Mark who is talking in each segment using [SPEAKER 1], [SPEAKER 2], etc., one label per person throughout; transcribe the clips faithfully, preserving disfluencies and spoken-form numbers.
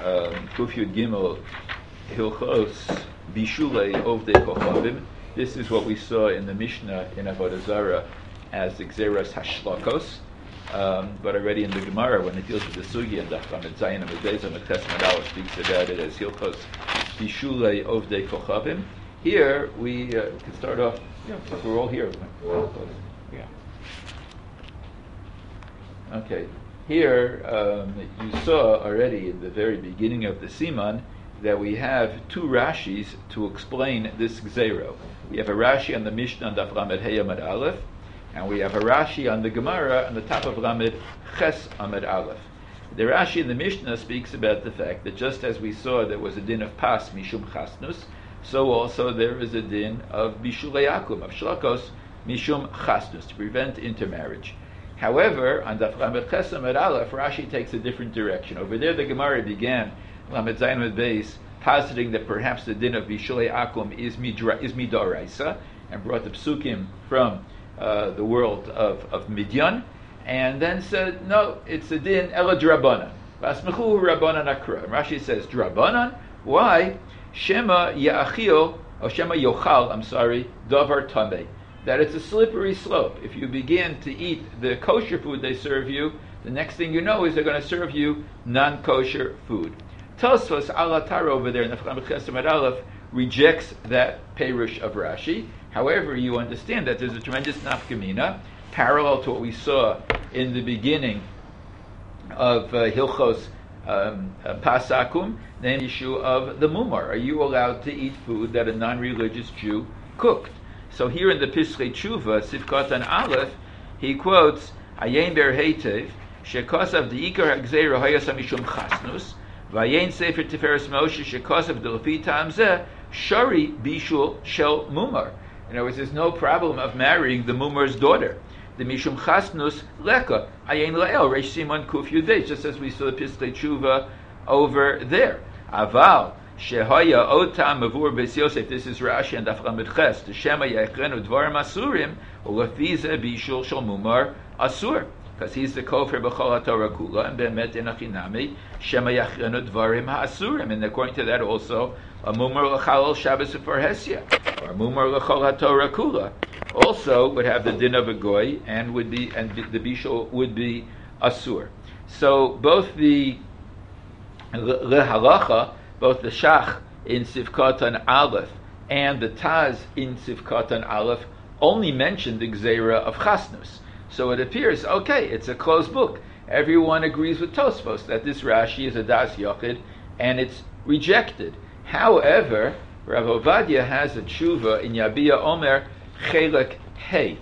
[SPEAKER 1] um, Kuf Yud Gimel Hilchos Bishulei Ovdei Kochavim. This is what we saw in the Mishnah in Avodah Zarah as Xeras Hashlakos. Um, but already in the Gemara, when it deals with the Sugi and Daf Lamed Zayin and Medeza Meches Medal speaks about it as Hilchos Bishulei Ovdei Kochavim. Here we uh, can start off. Yeah, because we're all here. Yeah. Okay. Here um, you saw already in the very beginning of the Siman that we have two Rashis to explain this Gzero. We have a Rashi on the Mishnah on Daf Lamed Hey Amud Aleph, and we have a Rashi on the Gemara on the top of Lamed Ches Amud Aleph. The Rashi in the Mishnah speaks about the fact that just as we saw there was a din of Pas Mishum Chasnus, so also there is a din of Bishulei Akum, of Shlakos Mishum Chasnus, to prevent intermarriage. However, on Daf Lamed Ches Amud Aleph, Rashi takes a different direction. Over there the Gemara began Lamed Zayin Amud Beis, positing that perhaps the din of Bishulei Akum is midra, is midoraisa, and brought the psukim from uh, the world of, of Midyan, and then said, no, it's a din ela drabanan. Vasmechu rabbanan akra. Rashi says drabanan. Why? Shema ya'achil, or Shema yochal, I'm sorry, davar tamei. That it's a slippery slope. If you begin to eat the kosher food they serve you, the next thing you know is they're going to serve you non-kosher food. Tosfos Alatar over there in the Lamed Ches Amud Aleph rejects that perush of Rashi. However, you understand that there's a tremendous nafkamina, parallel to what we saw in the beginning of uh, Hilchos um, uh, Pasakum, the issue of the mumar. Are you allowed to eat food that a non-religious Jew cooked? So here in the Pischei Tshuva, Sifkat and Aleph, he quotes Ayin Ber Heitev Shekosav Deikar Hagzeira Hayasa Mishum Chasnus Vayin Sefer Tiferes Moshe Shekosav Delfi Tamzeh Shari Bishul Shel Mumar. In other words, there's no problem of marrying the Mumar's daughter. The Mishum Chasnus Leka Ayin Lael Reish Simon Kuf Yudei, just as we saw the Pischei Tshuva over there. Aval Shehaya Otam Mavur Beis Yosef. This is Rashi and Daf Lamed Ches. The Shema Yechrenu Dvarim Asurim Ulefize Bishul Shel Mumar Asur. Because he's the Kofer B'chol HaTorah Kula, and Be'emet Enachinami Shema Yechrenu Dvarim HaAsurim. And according to that also, a Mumar L'Chalal Shabbos U'Farhesia, or a Mumar L'Chol HaTorah Kula, also would have the din of a goy, and would be, and the Bishul would be Asur. So both the L'Halacha, both the Shach in Sivkatan Aleph and the Taz in Sivkatan Aleph only mentioned the Gzeira of Chasnus. So it appears, okay, it's a closed book. Everyone agrees with Tosfos that this Rashi is a Das Yochid and it's rejected. However, Rav Ovadia has a tshuva in Yabia Omer Chelek Hey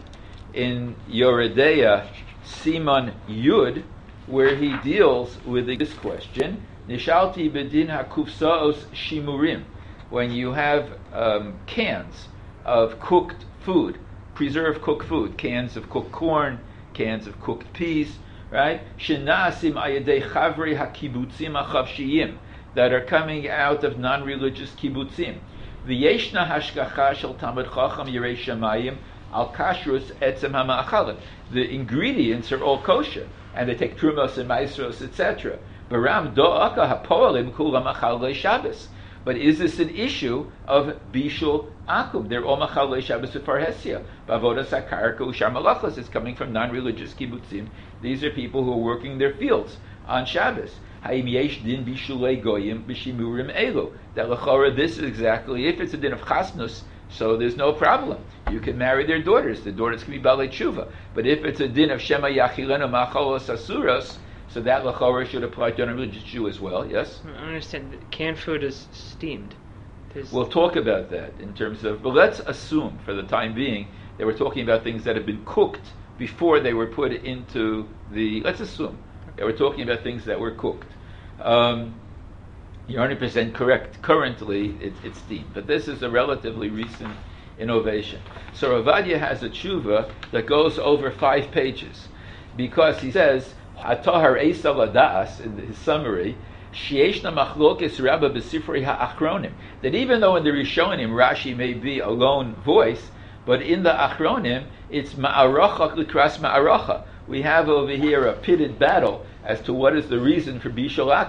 [SPEAKER 1] in Yoredeya Siman Yud, where he deals with this question. Nishalti bedin hakufsaos shimurim. When you have um, cans of cooked food, preserved cooked food, cans of cooked corn, cans of cooked peas, right? Shenasim ayadei chavri hakibutzim achavshiyim, that are coming out of non-religious kibbutzim. V'yeshna hashgacha shel tamid chacham yirei shamayim al kashrus etzem hama'achalim. The ingredients are all kosher, and they take trumos and maasros, et cetera. Baram do'aka hapoalim kulam achal Shabbos. But is this an issue of bishul akum? They're all machal Shabbos u'farhesia. Bavodas hakarka u'shar malachos is coming from non-religious kibbutzim. These are people who are working their fields on Shabbos. Ha'im yesh din bishulei goyim b'shimurim elu. That l'chora, this is exactly, if it's a din of chasnus, so there's no problem. You can marry their daughters. The daughters can be balei tshuva. But if it's a din of shema yachilenu machalos asuros, so that l'chora should apply to a religious Jew as well. Yes?
[SPEAKER 2] I don't understand. Canned food is steamed. There's
[SPEAKER 1] We'll talk about that in terms of, but let's assume for the time being that we're talking about things that have been cooked before they were put into the, let's assume that we're talking about things that were cooked. Um, you're one hundred percent correct. Currently, it, it's steamed. But this is a relatively recent innovation. So Ravadia has a tshuva that goes over five pages, because he says, Atahar Eisa Ladas, in his summary, Shieshna Machlokes Rabba B'Sifrei HaAchronim, that even though in the Rishonim Rashi may be a lone voice, but in the Achronim it's Ma'aracha L'Kras Ma'aracha. We have over here a pitted battle as to what is the reason for Bishul Akum.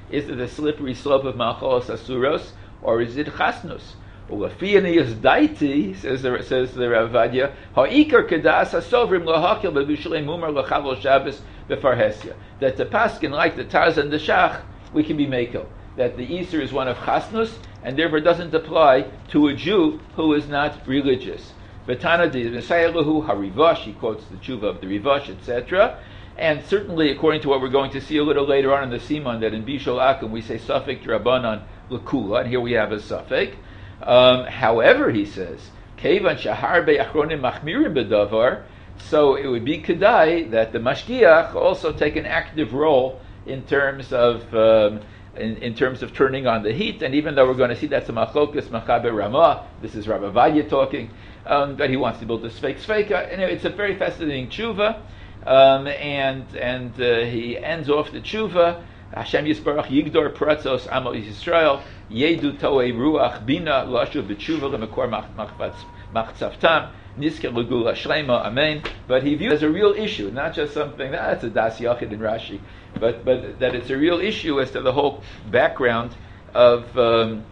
[SPEAKER 1] Is it the slippery slope of Malchos Asuros, or is it Chasnus? Ulafiani daiti, says the says the Rav Vadia, ha'ikar kedas hasovrim lahakil bebishlei mumar lachavol Shabbos befarhesia. That the paskin, like the Taz and the Shach, we can be mekel. That the Easter is one of Chasnus, and therefore doesn't apply to a Jew who is not religious. V'tana de Messiahlahu harivash, he quotes the tshuva of the Rivash, et cetera. And certainly, according to what we're going to see a little later on in the Simon, that in Bishul Akum we say Safek Drabanan L'Kula, and here we have a Safek. Um, however, he says, Kevan Shahar Be'achronim Machmirim Bedavar, so it would be Kedai that the Mashgiach also take an active role in terms of um, in, in terms of turning on the heat. And even though we're going to see that's a Machokas Machaber Ramah, this is Rabbi Vadia talking, um, that he wants to build a Sfeik Sfeika. And it's a very fascinating tshuva, um, and and uh, he ends off the tshuva. Hashem Yisbarach Yigdor Pratzos Amo Yisrael Yedu Toei Ruach Bina Lashu B'Tshuva Lemekor Machtzavtam Nisker Legula Shlema Amen. But he views it as a real issue, not just something that's a Das Yachid in Rashi, but but that it's a real issue as to the whole background of um,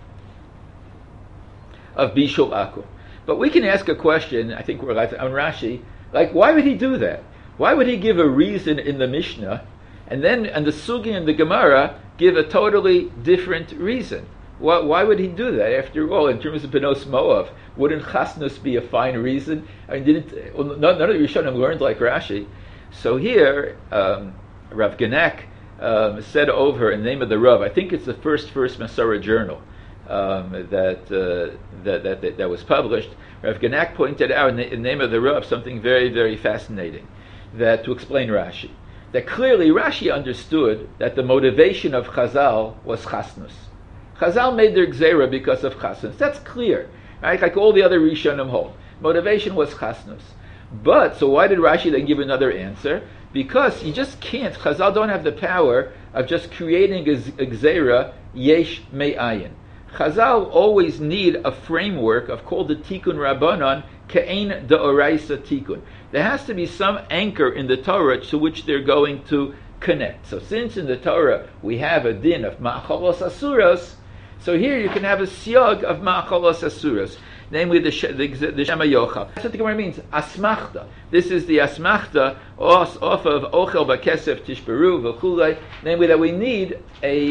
[SPEAKER 1] of Bishul Akum. But we can ask a question. I think we're like on Rashi, like why would he do that? Why would he give a reason in the Mishnah? And then, and the Sugi and the Gemara give a totally different reason. Why, why would he do that? After all, in terms of Benos Moav, wouldn't Chasnus be a fine reason? I mean, didn't well, none, none of the Rishonim learned like Rashi. So here, um, Rav Genak um, said over in the name of the Rav, I think it's the first first Masorah journal um, that, uh, that, that that that was published. Rav Genak pointed out in the, in the name of the Rav something very very fascinating, that to explain Rashi. That clearly Rashi understood that the motivation of Chazal was Chasnus. Chazal made their Gzeira because of Chasnus. That's clear, right? Like all the other Rishonim hold. Motivation was Chasnus. But, so why did Rashi then give another answer? Because you just can't, Chazal don't have the power of just creating a, a Gzeira yesh me'ayin. Chazal always need a framework of called the Tikkun Rabbanon, Ke'ein D'oraisa Tikkun. There has to be some anchor in the Torah to which they're going to connect. So since in the Torah we have a din of Ma'acholos Asuros, so here you can have a siyag of Ma'acholos Asuros, namely the, the, the Shema Yochel. That's what the Gemara means, Asmachta. This is the Asmachta off, off of Ochel B'Kesef Tishberu V'chulei, namely that we need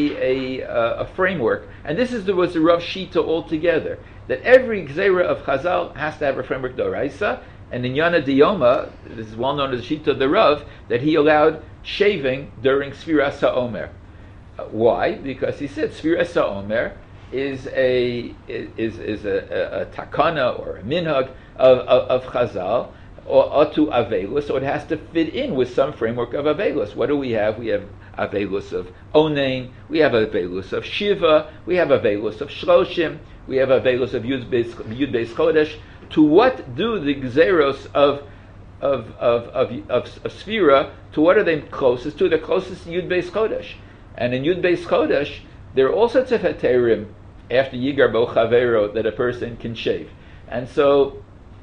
[SPEAKER 1] a, a, uh, a framework. And this is the, was the Rav Shita altogether, that every Gzeira of Chazal has to have a framework d'oraisa. And in Yana Diyoma, this is well known as the Shita of the Rav, that he allowed shaving during Sfiras HaOmer. Uh, why? Because he said Sfiras HaOmer is a is is a, a, a takana or a minhag of, of, of Chazal or atu avelus, so it has to fit in with some framework of avelus. What do we have? We have avelus of onein, we have avelus of shiva, we have avelus of shloshim, we have avelus of yud beis yud beis chodesh. To what do the gzeros of of of of, of, of Sfira, to what are they closest to? They're closest to Yud Beis Chodesh. And in Yud Beis Chodesh, there are all sorts of heterim after Yigar Bo Chavero that a person can shave. And so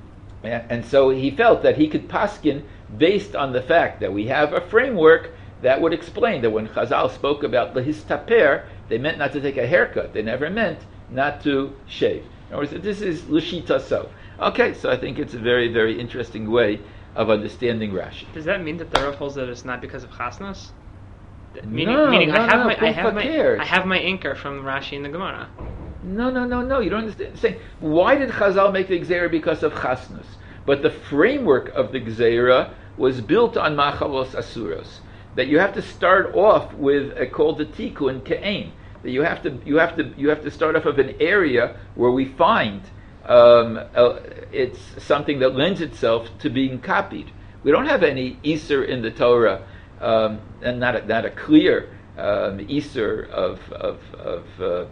[SPEAKER 1] and so he felt that he could paskin based on the fact that we have a framework that would explain that when Chazal spoke about lehistaper, they meant not to take a haircut. They never meant not to shave. In other words, this is Lushita so. Okay, so I think it's a very, very interesting way of understanding Rashi.
[SPEAKER 2] Does that mean that the Rav holds that it's not because of Chasnus? Meaning,
[SPEAKER 1] no,
[SPEAKER 2] meaning
[SPEAKER 1] no,
[SPEAKER 2] I have
[SPEAKER 1] no,
[SPEAKER 2] my, I have my,
[SPEAKER 1] cares.
[SPEAKER 2] I have my anchor from Rashi and the Gemara.
[SPEAKER 1] No, no, no, no. You don't understand. Saying why did Chazal make the Gzeira because of Chasnus? But the framework of the Gzeira was built on Machalos Asuros. That you have to start off with a called the Tikkun Ke'ein. That you have to, you have to, you have to start off of an area where we find. Um, uh, it's something that lends itself to being copied. We don't have any Easter in the Torah, um, and not a, not a clear um, Easter of of of uh,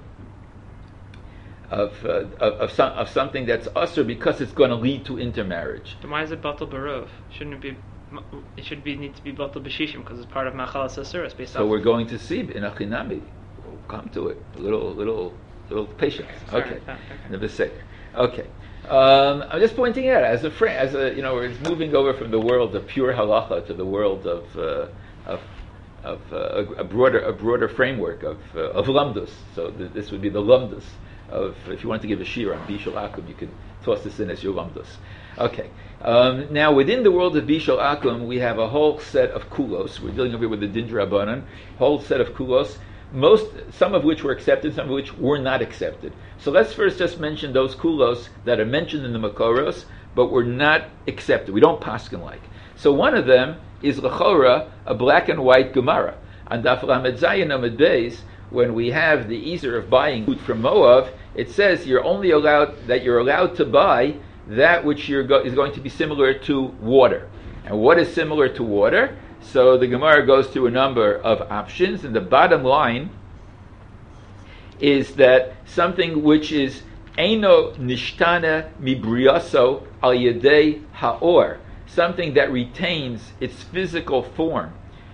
[SPEAKER 1] of, uh, of of, some, of something that's usher because it's going to lead to intermarriage.
[SPEAKER 2] Then why is it batal barov? Shouldn't it be? It should be need to be batal b'shishim because it's part of machalas asuras. Based
[SPEAKER 1] so
[SPEAKER 2] off
[SPEAKER 1] we're going to see in Achinami. We'll come to it. A little little little patience. Okay.
[SPEAKER 2] okay.
[SPEAKER 1] Never say. Okay, um, I'm just pointing out as a friend, as a you know, it's moving over from the world of pure halacha to the world of uh, of of uh, a, a broader a broader framework of uh, of lamdus. So th- this would be the lamdus of, if you want to give a shir on Bishul Akum, you can toss this in as your lamdus. Okay. Um, now within the world of Bishul Akum, we have a whole set of kulos. We're dealing over with the Din Drabanan, whole set of kulos. Most, some of which were accepted, some of which were not accepted. So let's first just mention those kulos that are mentioned in the Makoros, but were not accepted. We don't paskin like. So one of them is Lechora, a black and white Gemara. On Daf Lamed Zayin Amud Beis, when we have the easer of buying food from Moav, it says you're only allowed that you're allowed to buy that which you're go- is going to be similar to water. And what is similar to water? So the Gemara goes through a number of options, and the bottom line is that something which is Eino Nishtana Mibriaso Al Yedei Haor, something that retains its physical form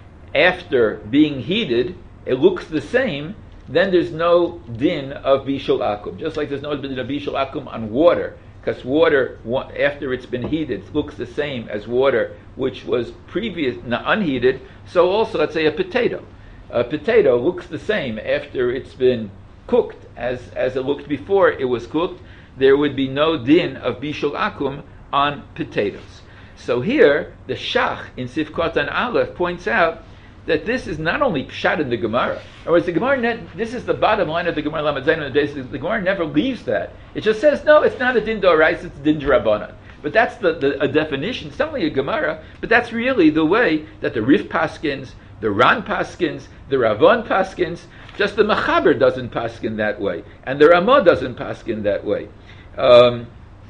[SPEAKER 1] after being heated, it looks the same, then there's no din of Bishul Akum. Just like there's no din of Bishul Akum on water, because water, after it's been heated, looks the same as water which was previous, not unheated. So also, let's say a potato. A potato looks the same after it's been cooked as, as it looked before it was cooked. There would be no din of Bishul Akum on potatoes. So here, the Shach in Sifkot and Aleph points out that this is not only pshat in the Gemara. In other words, the Gemara, ne- this is the bottom line of the Gemara Lamed Zayin. The Gemara never leaves that. It just says, no, it's not a din d'oraisa, it's a din d'Rabbanan. But that's the, the a definition. It's not only a Gemara, but that's really the way that the Rif Paskins, the Ran Paskins, the Ravon Paskins, just the Mechaber doesn't paskin that way, and the Ramah doesn't paskin that way. Um,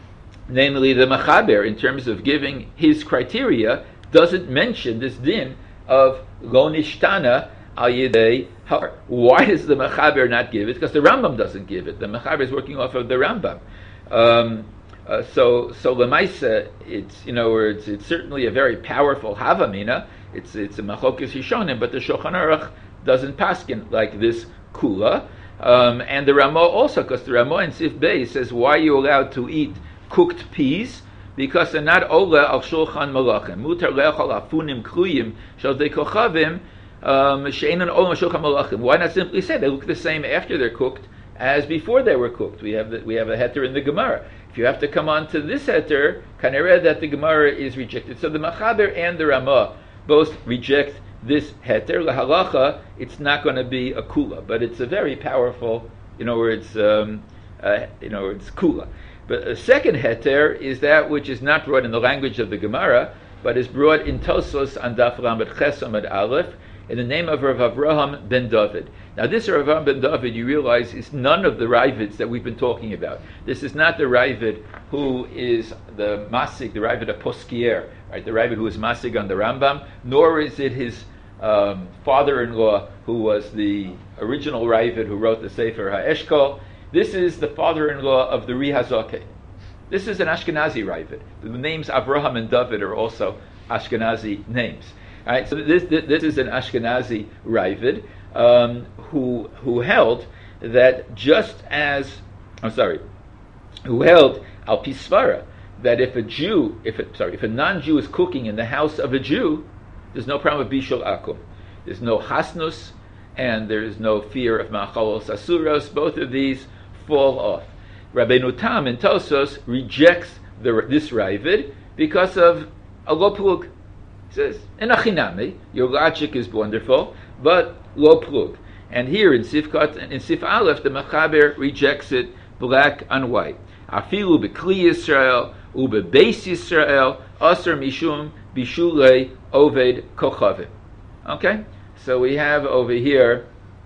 [SPEAKER 1] namely, the Mechaber, in terms of giving his criteria, doesn't mention this din of Lo Nishtana Al Yedei Har. Why does the Mechaber not give it? Because the Rambam doesn't give it. The Mechaber is working off of the Rambam. Um, uh, so, so Lemaisa, it's you know, it's it's certainly a very powerful Havamina. It's it's a Machokes Yishonim, but the Shulchan Aruch doesn't paskin like this Kula, um, and the Ramah also, because the Ramah in Sif Bey says, why are you allowed to eat cooked peas? Because they're not ola al shulchan malachim. Mutar le'achal afunim kluyim shel dei kochavim she'enan ola al shulchan malachim. Why not simply say they look the same after they're cooked as before they were cooked? We have the, we have a heter in the Gemara. If you have to come on to this heter, kanireh that the Gemara is rejected. So the Machaber and the Ramah both reject this heter. Lahalacha, it's not going to be a kula, but it's a very powerful, you know, where it's um, uh, you know, it's kula. But a second heter is that which is not brought in the language of the Gemara, but is brought in Tosos on Daf Lamed Ches Amud Aleph in the name of Rav Avraham ben David. Now this Rav Avraham ben David, you realize, is none of the Ravids that we've been talking about. This is not the Ravid who is the Masig, the Ravid of Poskier, right? The Ravid who is Masig on the Rambam, nor is it his um, father-in-law who was the original Ravid who wrote the Sefer HaEshkol. This is the father-in-law of the Ri Hazakeh. This is an Ashkenazi Ravid. The names Avraham and David are also Ashkenazi names. All right, so this, this this is an Ashkenazi Ravid um, who who held that just as I'm sorry, who held al pisvara that if a Jew, if a, sorry, if a non-Jew is cooking in the house of a Jew, there's no problem with bishul akum. There's no hasnus, and there is no fear of machalos asuros. Both of these fall off. Rabbeinu Tam in Tosos rejects the, this Ravid because of a lo plug. He says, in achinami, your logic is wonderful, but lo plug. And here in Sifkat and in Sif Aleph, the Mechaber rejects it black and white. Afilu bekli Yisrael ube beis Yisrael aser mishum bishulei oved kochavim. Okay, so we have over here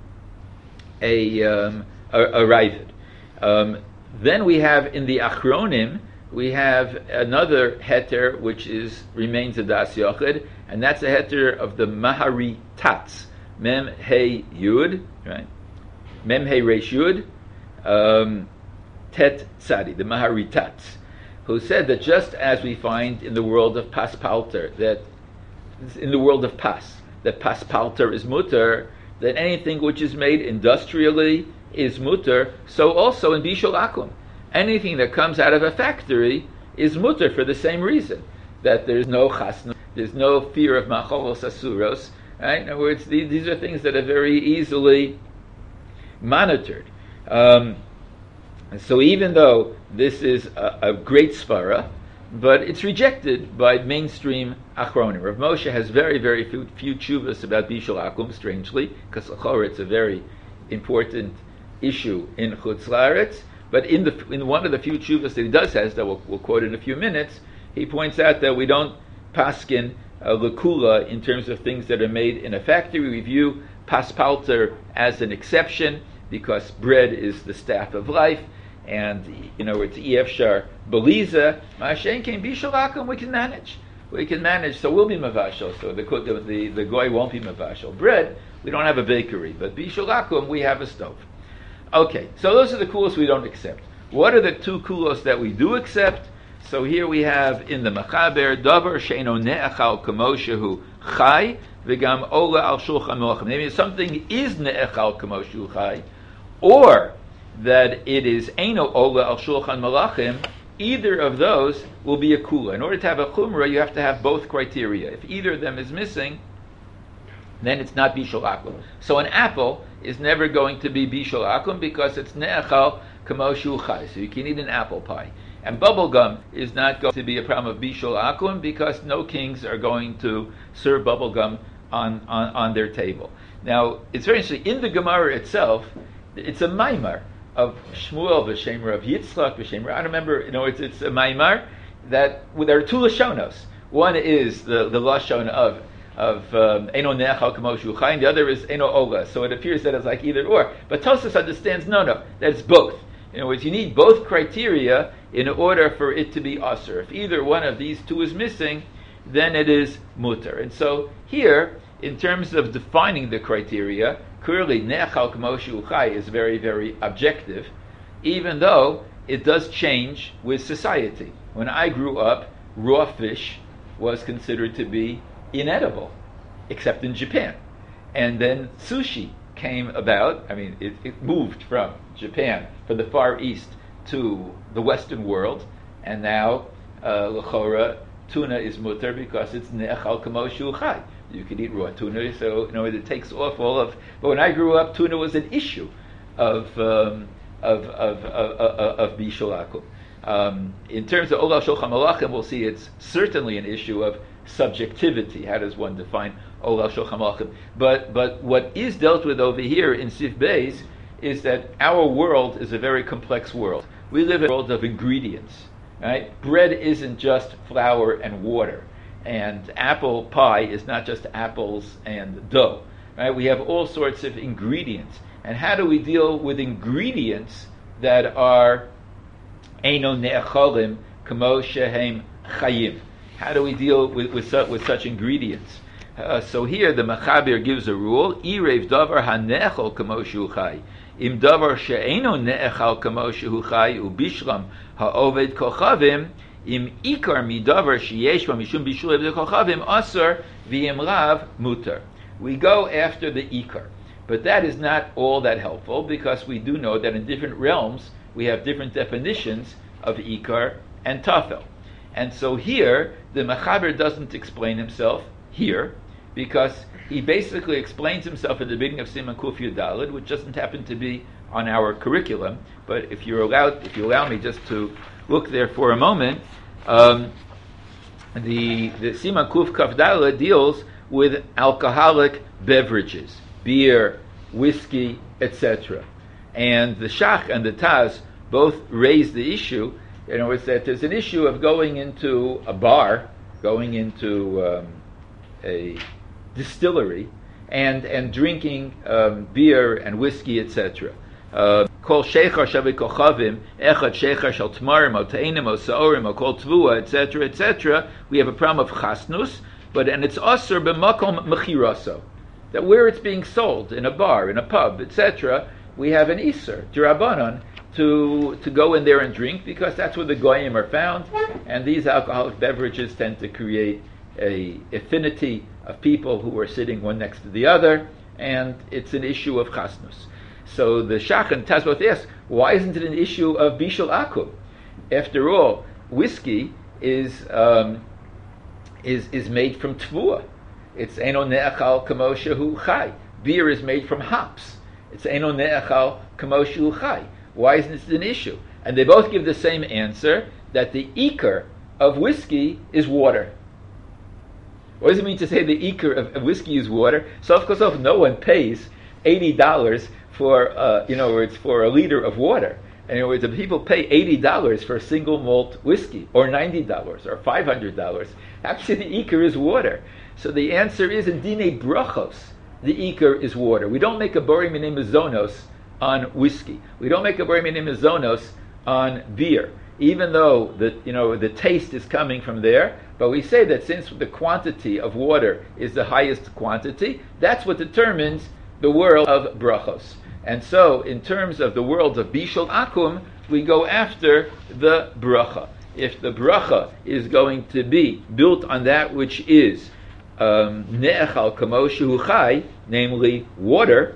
[SPEAKER 1] a um, a, a Ravid. Um, then we have in the Achronim, we have another heter which is remains a das yochid, and that's a heter of the Mahari Tats, Mem Hey Yud, right? Mem Hey Resh Yud, um, Tet Tzadi, the Mahari Tats, who said that just as we find in the world of Pas Palter, that in the world of Pas, that Pas Palter is mutter, that anything which is made industrially is mutter, so also in Bishul Akum. Anything that comes out of a factory is mutter for the same reason, that there's no chasna, there's no fear of macholos asuros, Right? In other words, these, these are things that are very easily monitored. Um, so even though this is a, a great svara, but it's rejected by mainstream achronim. Rav Moshe has very, very few, few tshuvas about Bishul Akum, strangely, because it's a very important issue in Chutz La'aretz. But in the in one of the few tshuvas that he does has, that we'll, we'll quote in a few minutes, he points out that we don't paskin uh, lekula in terms of things that are made in a factory. We view paspalter as an exception because bread is the staff of life. And, you know, it's E F Shar Beliza, Ma'ashen came Bishul Akum, we can manage. We can manage, so we'll be Mavashal. So the, the, the, the goy won't be Mavashal. Bread, we don't have a bakery, but Bishul Akum, we have a stove. Okay, so those are the kulos we don't accept. What are the two kulos that we do accept? So here we have in the Machaber, Davar Sheino Ne'echal Kamo Shehu Chai, V'gam Ola Al Shulchan Melachim. Maybe something is Ne'echal Kamo Shehu Chai, or that it is Eino Ola Al Shulchan Malachim, either of those will be a kula. In order to have a chumrah, you have to have both criteria. If either of them is missing, then it's not Bishul Akum. So an apple is never going to be Bishul Akum because it's Ne'echal Kamo Shehu Chai. So you can eat an apple pie. And bubblegum is not going to be a problem of Bishul Akum because no kings are going to serve bubblegum on, on, on their table. Now, it's very interesting. In the Gemara itself, it's a maimar of Shmuel v'Shem Rav Yitzchak v'Shem Rav. I remember, you know, it's it's a maimar that well, there are two lashonos. One is the the lashon of of Eino Ne'echal Kamo Shehu Chai, and the other is Eino Ola. So it appears that it's like either or. But Tosfos understands no, no, that it's both. In other words, you need both criteria in order for it to be asur. If either one of these two is missing, then it is mutar. And so here, in terms of defining the criteria, clearly, Ne'echal Kamo Shehu Chai is very, very objective, even though it does change with society. When I grew up, raw fish was considered to be inedible, except in Japan. And then sushi came about. I mean, it, it moved from Japan, from the Far East to the Western world, and now, uh, l'chora, tuna is mutar because it's Ne'echal Kamo Shehu Chai. You can eat raw tuna, so you know it takes off all of. But when I grew up, tuna was an issue of um, of of of, of, of Bishul Akum. Um, in terms of Ola Shulchan Malachim, we'll see it's certainly an issue of subjectivity. How does one define Ola Shulchan Malachim? But but what is dealt with over here in Sif Beis is that our world is a very complex world. We live in a world of ingredients. Right? Bread isn't just flour and water. And apple pie is not just apples and dough, right? We have all sorts of ingredients. And how do we deal with ingredients that are Eino Ne'echalim Kamo Shehem Chayim? How do we deal with, with, su- with such ingredients? Uh, so here the Machaber gives a rule, Irev davar hanechol kamo shehu chai. Im davar she'eino ne'echal kamo shehu chai ubishlam ha'oved kochavim Im ikar midavar sheyesh ba mishum bishul eved kochavim asar v'im lav mutar. We go after the ikar, but that is not all that helpful because we do know that in different realms we have different definitions of ikar and tafel. And so here the Machaber doesn't explain himself here because he basically explains himself at the beginning of Siman Kuf Yud Daled, which doesn't happen to be on our curriculum. But if you're allowed, if you allow me just to look there for a moment, um, the the Siman Kuf Kaf Daled deals with alcoholic beverages, beer, whiskey, et cetera. And the Shach and the Taz both raise the issue. You know, it's that there's an issue of going into a bar, going into um, a distillery, and and drinking um, beer and whiskey, et cetera. Kol sheichar shavei kochavim, echad sheichar shel tmarim, o teinim, o saorim, o kol tvua, et cetera, et cetera. We have a problem of chasnus, but and it's asur b'makom mechiraso, that where it's being sold in a bar, in a pub, et cetera, we have an iser d'Rabbanan to to go in there and drink because that's where the goyim are found, and these alcoholic beverages tend to create a affinity of people who are sitting one next to the other, and it's an issue of chasnus. So the Shach and Taz both ask, why isn't it an issue of bishul akum? After all, whiskey is um, is is made from tvua, It's eno ne'achal kamo shehu chai. Beer is made from hops. It's eno ne'achal kamo shehu chai. Why isn't this an issue? And they both give the same answer, that the ikar of whiskey is water. What does it mean to say the ikar of, of whiskey is water? So of course, no one pays eighty dollars for, uh, you know, it's for a liter of water. In other words, the people pay eighty dollars for a single malt whiskey, or ninety dollars, or five hundred dollars. Actually, the ikar is water. So the answer is, in Dine Brachos, the ikar is water. We don't make a Borei Minei Mazonos on whiskey. We don't make a Borei Minei Mazonos on beer, even though the, you know, the taste is coming from there. But we say that since the quantity of water is the highest quantity, that's what determines the world of brachos. And so, in terms of the world of bishul akum, we go after the bracha. If the bracha is going to be built on that which is ne'echal kamo shehu chai, namely water,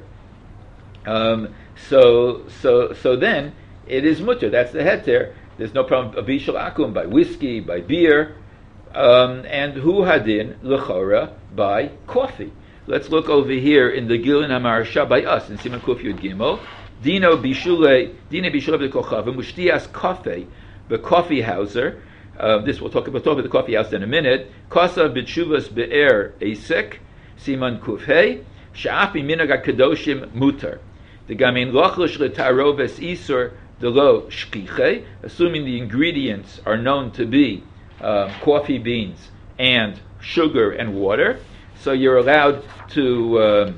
[SPEAKER 1] um, so so so then it is mutter. That's the heter. There's no problem of bishul akum by whiskey, by beer, um, and hu hadin lechora by coffee. Let's look over here in the Gilin HaMaharsha by us in Siman Kuf Yud Gimel. Dino bishule, dino bishule b'kochavim, mushtias kafe, the coffee houser. Uh, this we'll talk about. Talk about the coffee house in a minute. Kasa b'tshuvas be'er esek, Siman Kuf Hey, sha'afi minag kadoshim mutar. The gamin lochlish letaroves isur delo shkiche, assuming the ingredients are known to be uh, coffee beans and sugar and water. So you're allowed to uh,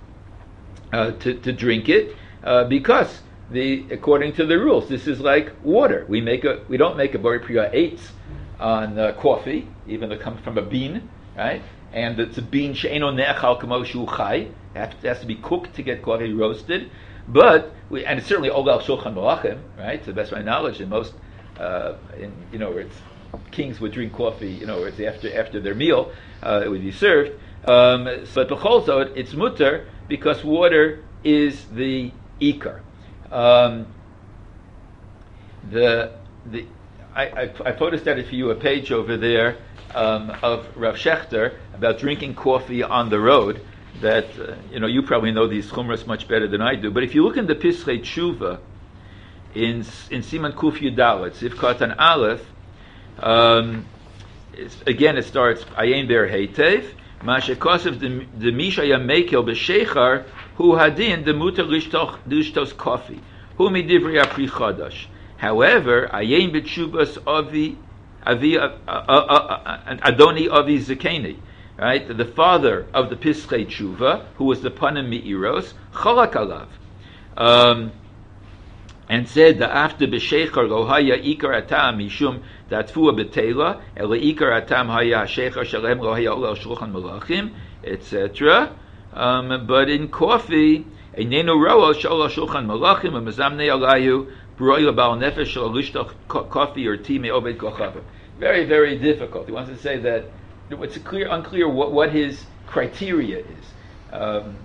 [SPEAKER 1] uh, to, to drink it uh, because the according to the rules, this is like water. We make a we don't make a Borei Priya eights on uh, coffee, even though it comes from a bean, right? And it's a bean she'eno ne'achal kamo shehu chai. It has to be cooked to get coffee roasted. But we, and it's certainly olal shulchan malachim, right? To the best of my knowledge, in most, uh, in, you know, where it's kings would drink coffee, you know, where it's after after their meal, uh, it would be served. Um, but b'chol it's mutter because water is the ikar. Um, the the I, I, I photostatted for you a page over there um, of Rav Shechter about drinking coffee on the road. That uh, you know, you probably know these chumras much better than I do. But if you look in the Pischei Tshuva in in Siman Kuf Yudalet, Sivkat and Aleph, um, again it starts Ayin Ber Heitev. Mashekosef the Mishaya Mekel b'Shechar Hu Hadin the Mutar Lishtos Coffee Hu Midivri Apri Chadash. However, Ayin b'Tshuvas Avi Avi Adoni Avi Zakeni, right? The father of the Pischei Tshuva, who was the Panim Mi'iros, Chalak Alav, um, and said that after b'Shechar lo haya ikar atam mishum datfua betela ele ikar atam haya shechar shalem lo haya olal shulchan malachim, et cetera. Um, but in coffee, einenu roa sholal shulchan malachim amazamnei alayu broil bal nefesh shel lishtach coffee or tea me'oved kochavim. Very, very difficult. He wants to say that it's clear, unclear what, what his criteria is. Um,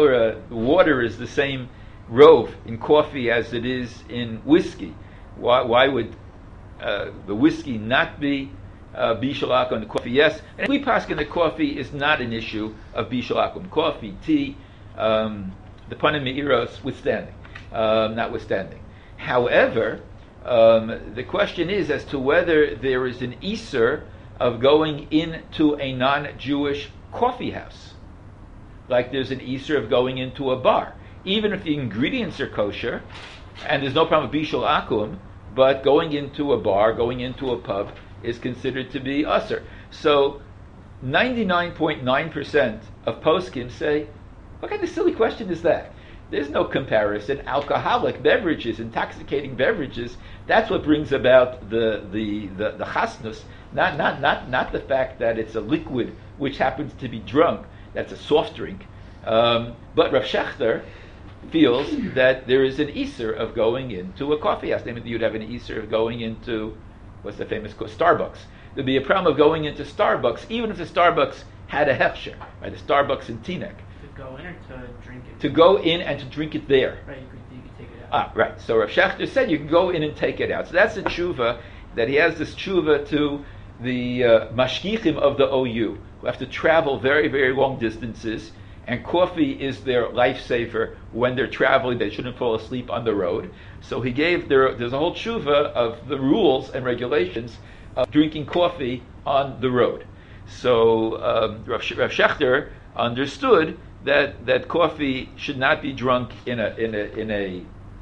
[SPEAKER 1] water is the same rove in coffee as it is in whiskey. Why, why would uh, the whiskey not be uh, bishul akum and the coffee yes? And we paskin the coffee is not an issue of bishul akum. Coffee, tea, um, the panim me'iros withstanding, um, notwithstanding. However, um, the question is as to whether there is an iser of going into a non-Jewish coffee house, like there's an iser of going into a bar. Even if the ingredients are kosher, and there's no problem with bishul akum, but going into a bar, going into a pub, is considered to be usher. So, ninety-nine point nine percent of poskim say, what kind of silly question is that? There's no comparison. Alcoholic beverages, intoxicating beverages, that's what brings about the the the, the chasnus, not, not, not, not the fact that it's a liquid which happens to be drunk, that's a soft drink. Um, but Rav Shechter feels that there is an iser of going into a coffee house. Maybe you'd have an iser of going into, what's the famous co- Starbucks. There'd be a problem of going into Starbucks, even if the Starbucks had a hefsher, right? The Starbucks in Teaneck.
[SPEAKER 2] To go in or to drink it?
[SPEAKER 1] To go in and to drink it there.
[SPEAKER 2] Right, you could, you could take it out.
[SPEAKER 1] Ah, right. So Rav Shechter said you can go in and take it out. So that's the tshuva, that he has this tshuva to the uh, mashgichim of the O U. who have to travel very, very long distances, and coffee is their lifesaver when they're traveling. They shouldn't fall asleep on the road. So he gave, there, there's a whole tshuva of the rules and regulations of drinking coffee on the road. So um, Rav Shechter understood that, that coffee should not be drunk in a in a in a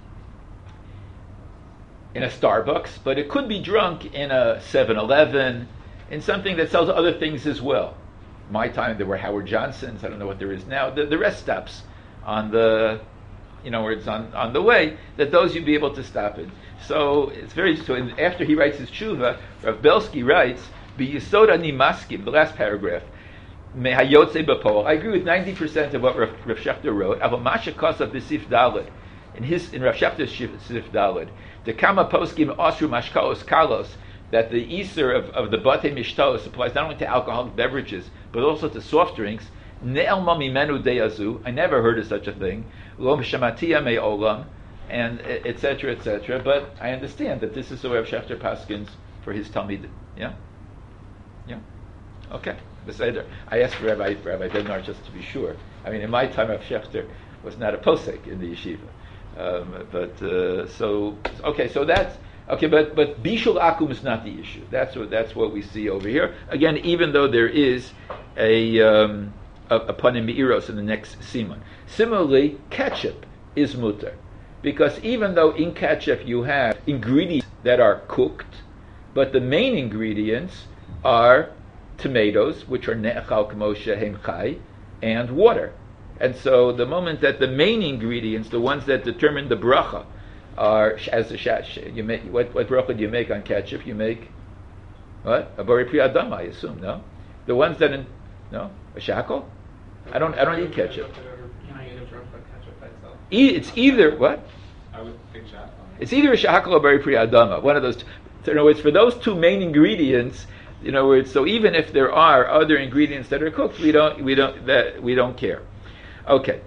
[SPEAKER 1] in a Starbucks, but it could be drunk in a seven eleven, in something that sells other things as well. My time there were Howard Johnson's. I don't know what there is now. The, the rest stops on the, you know, where it's on, on the way. That those you'd be able to stop it. So it's very. So in, after he writes his tshuva, Rav Belsky writes, "B'yisod ani maskim." The last paragraph. Mehayotze b'poel. I agree with ninety percent of what Rav, Rav Shechter wrote. Aval masha kosav b'sif daled. In his in Rav Shechter's sif daled, the kama poskim osru mashkaos kalos. That the Easter of, of the Batei Mishtos applies not only to alcoholic beverages, but also to soft drinks. Ne'elma mimenu deyazu, I never heard of such a thing. Lo shamatia me'olam, and et cetera, et cetera. But I understand that this is the way of Shechter Paskins for his Talmidim. Yeah? Yeah? Okay. Beseder. I asked Rabbi, Rabbi Bednar just to be sure. I mean, in my time, Rav Shechter was not a posek in the yeshiva. Um, but, uh, so, okay, so that's, Okay, but but bishul akum is not the issue. That's what that's what we see over here. Again, even though there is a um, a, a panim meiros in the next siman. Similarly, ketchup is mutar, because even though in ketchup you have ingredients that are cooked, but the main ingredients are tomatoes, which are ne'echal k'moshe hem chai, and water. And so the moment that the main ingredients, the ones that determine the bracha, are as the shash. You make what what bracha do you make on ketchup? You make what? A bari pri adam, I assume. No, the ones that in no a shackle. I don't I don't eat ketchup. E, it's either what?
[SPEAKER 3] I would think shackle.
[SPEAKER 1] It's either a shackle or bari pri adama. One of those. Two. So in other words, for those two main ingredients, you know, it's, so even if there are other ingredients that are cooked, we don't we don't that we don't care. Okay.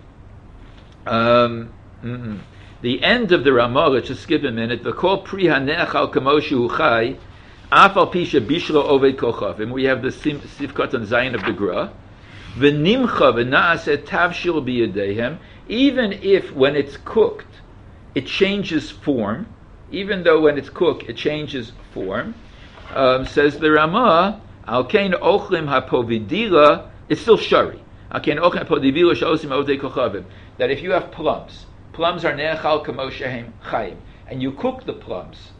[SPEAKER 1] Um. Mm-mm. The end of the Ramah, let's just skip a minute. The kol pri hanechal kamoshu chai, afal pisha bishlo oved kochav. We have the sifkat on Zion of the Gra. V'nimcha v'naaset tavshil biyadehem. Even if when it's cooked, it changes form. Even though when it's cooked, it changes form. Um, says the Ramah, al kein ochlim hapovidila. It's still shari. Al kein ochlim hapovidila shaosim oved kochavim. That if you have plums. Plums are ne'echal k'moshehem chayim, and you cook the plums,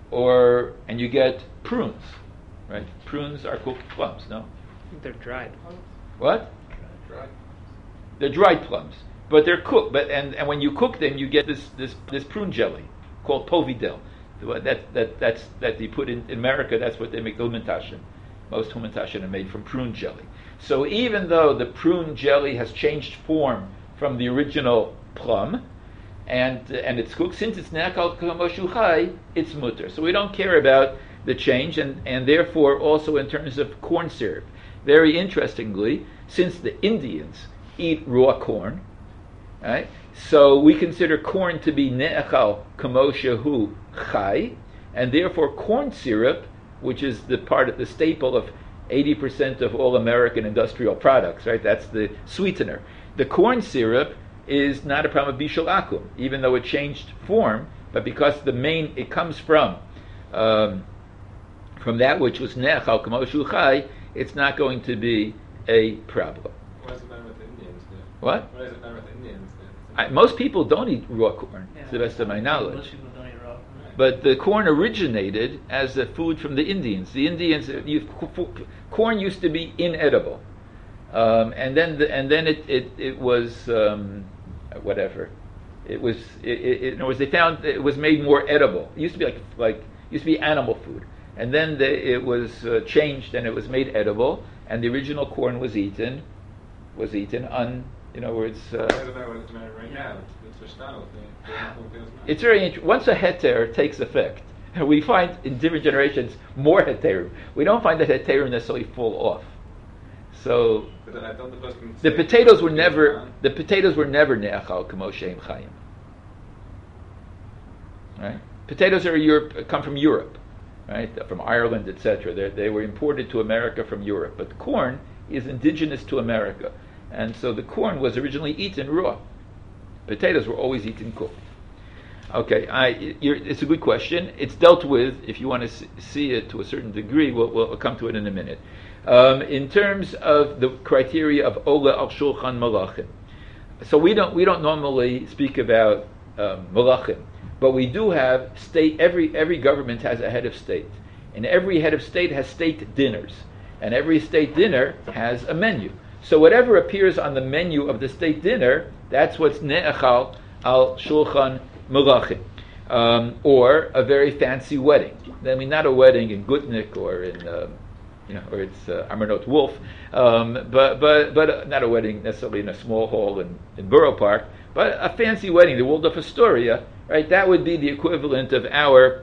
[SPEAKER 1] or and you get prunes, right? Prunes are cooked plums, no?
[SPEAKER 2] I think they're dried.
[SPEAKER 1] What?
[SPEAKER 3] Dried.
[SPEAKER 1] They're dried plums, but they're cooked. But and, and when you cook them, you get this this, this prune jelly called povidel. That that that's that they put in, in America. That's what they make humantashen. Most humantashen are made from prune jelly. So even though the prune jelly has changed form from the original plum, and and it's cooked, since it's ne'echal k'moshu chai, it's mutter. So we don't care about the change, and, and therefore also in terms of corn syrup. Very interestingly, since the Indians eat raw corn, right? So we consider corn to be ne'echal k'moshu chai, and therefore corn syrup, which is the part of the staple of eighty percent of all American industrial products, right? That's the sweetener. The corn syrup is not a problem of bishul akum, even though it changed form, but because the main, it comes from um, from that which was ne'echal k'moshu chai, it's not going to be a problem.
[SPEAKER 3] What does it matter with Indians do?
[SPEAKER 1] What?
[SPEAKER 3] What does it matter with Indians do?
[SPEAKER 1] I, most people don't eat raw corn,
[SPEAKER 4] Yeah,
[SPEAKER 1] to the best of my knowledge.
[SPEAKER 4] Most people don't eat raw.
[SPEAKER 1] But the corn originated as a food from the Indians. The Indians, you, corn used to be inedible, um, and then the, and then it it, it was um, whatever. It was it, it, in other words, they found it was made more edible. It used to be like like used to be animal food, and then the, it was uh, changed and it was made edible. And the original corn was eaten was eaten on. In other words, uh,
[SPEAKER 3] What does it matter what it's matter right now? It's for Shtadl.
[SPEAKER 1] it's very interesting. Once a heter takes effect, we find in different generations more heterim. We don't find that heterim necessarily fall off. So
[SPEAKER 3] But then I thought the person
[SPEAKER 1] the
[SPEAKER 3] say-
[SPEAKER 1] potatoes were never the potatoes were never ne'achal k'mosheim chayim. Right? Potatoes are Europe, come from Europe, right? From Ireland, et cetera. They they were imported to America from Europe, but corn is indigenous to America. And so the corn was originally eaten raw. Potatoes were always eaten cooked. Okay, I, you're, it's a good question. It's dealt with, if you want to s- see it to a certain degree, we'll, we'll come to it in a minute. Um, in terms of the criteria of Ola al Shulchan Malachim. So we don't we don't normally speak about um, Malachim, but we do have state, every every government has a head of state. And every head of state has state dinners. And every state dinner has a menu. So whatever appears on the menu of the state dinner, that's what's Ne'echal al Shulchan Malachim, um, or a very fancy wedding. I mean, not a wedding in Gutnick or in, um, you know, or it's uh, Amarnot Wolf, um, but but but uh, not a wedding necessarily in a small hall in, in Borough Park, but a fancy wedding, the Waldorf Astoria, right? That would be the equivalent of our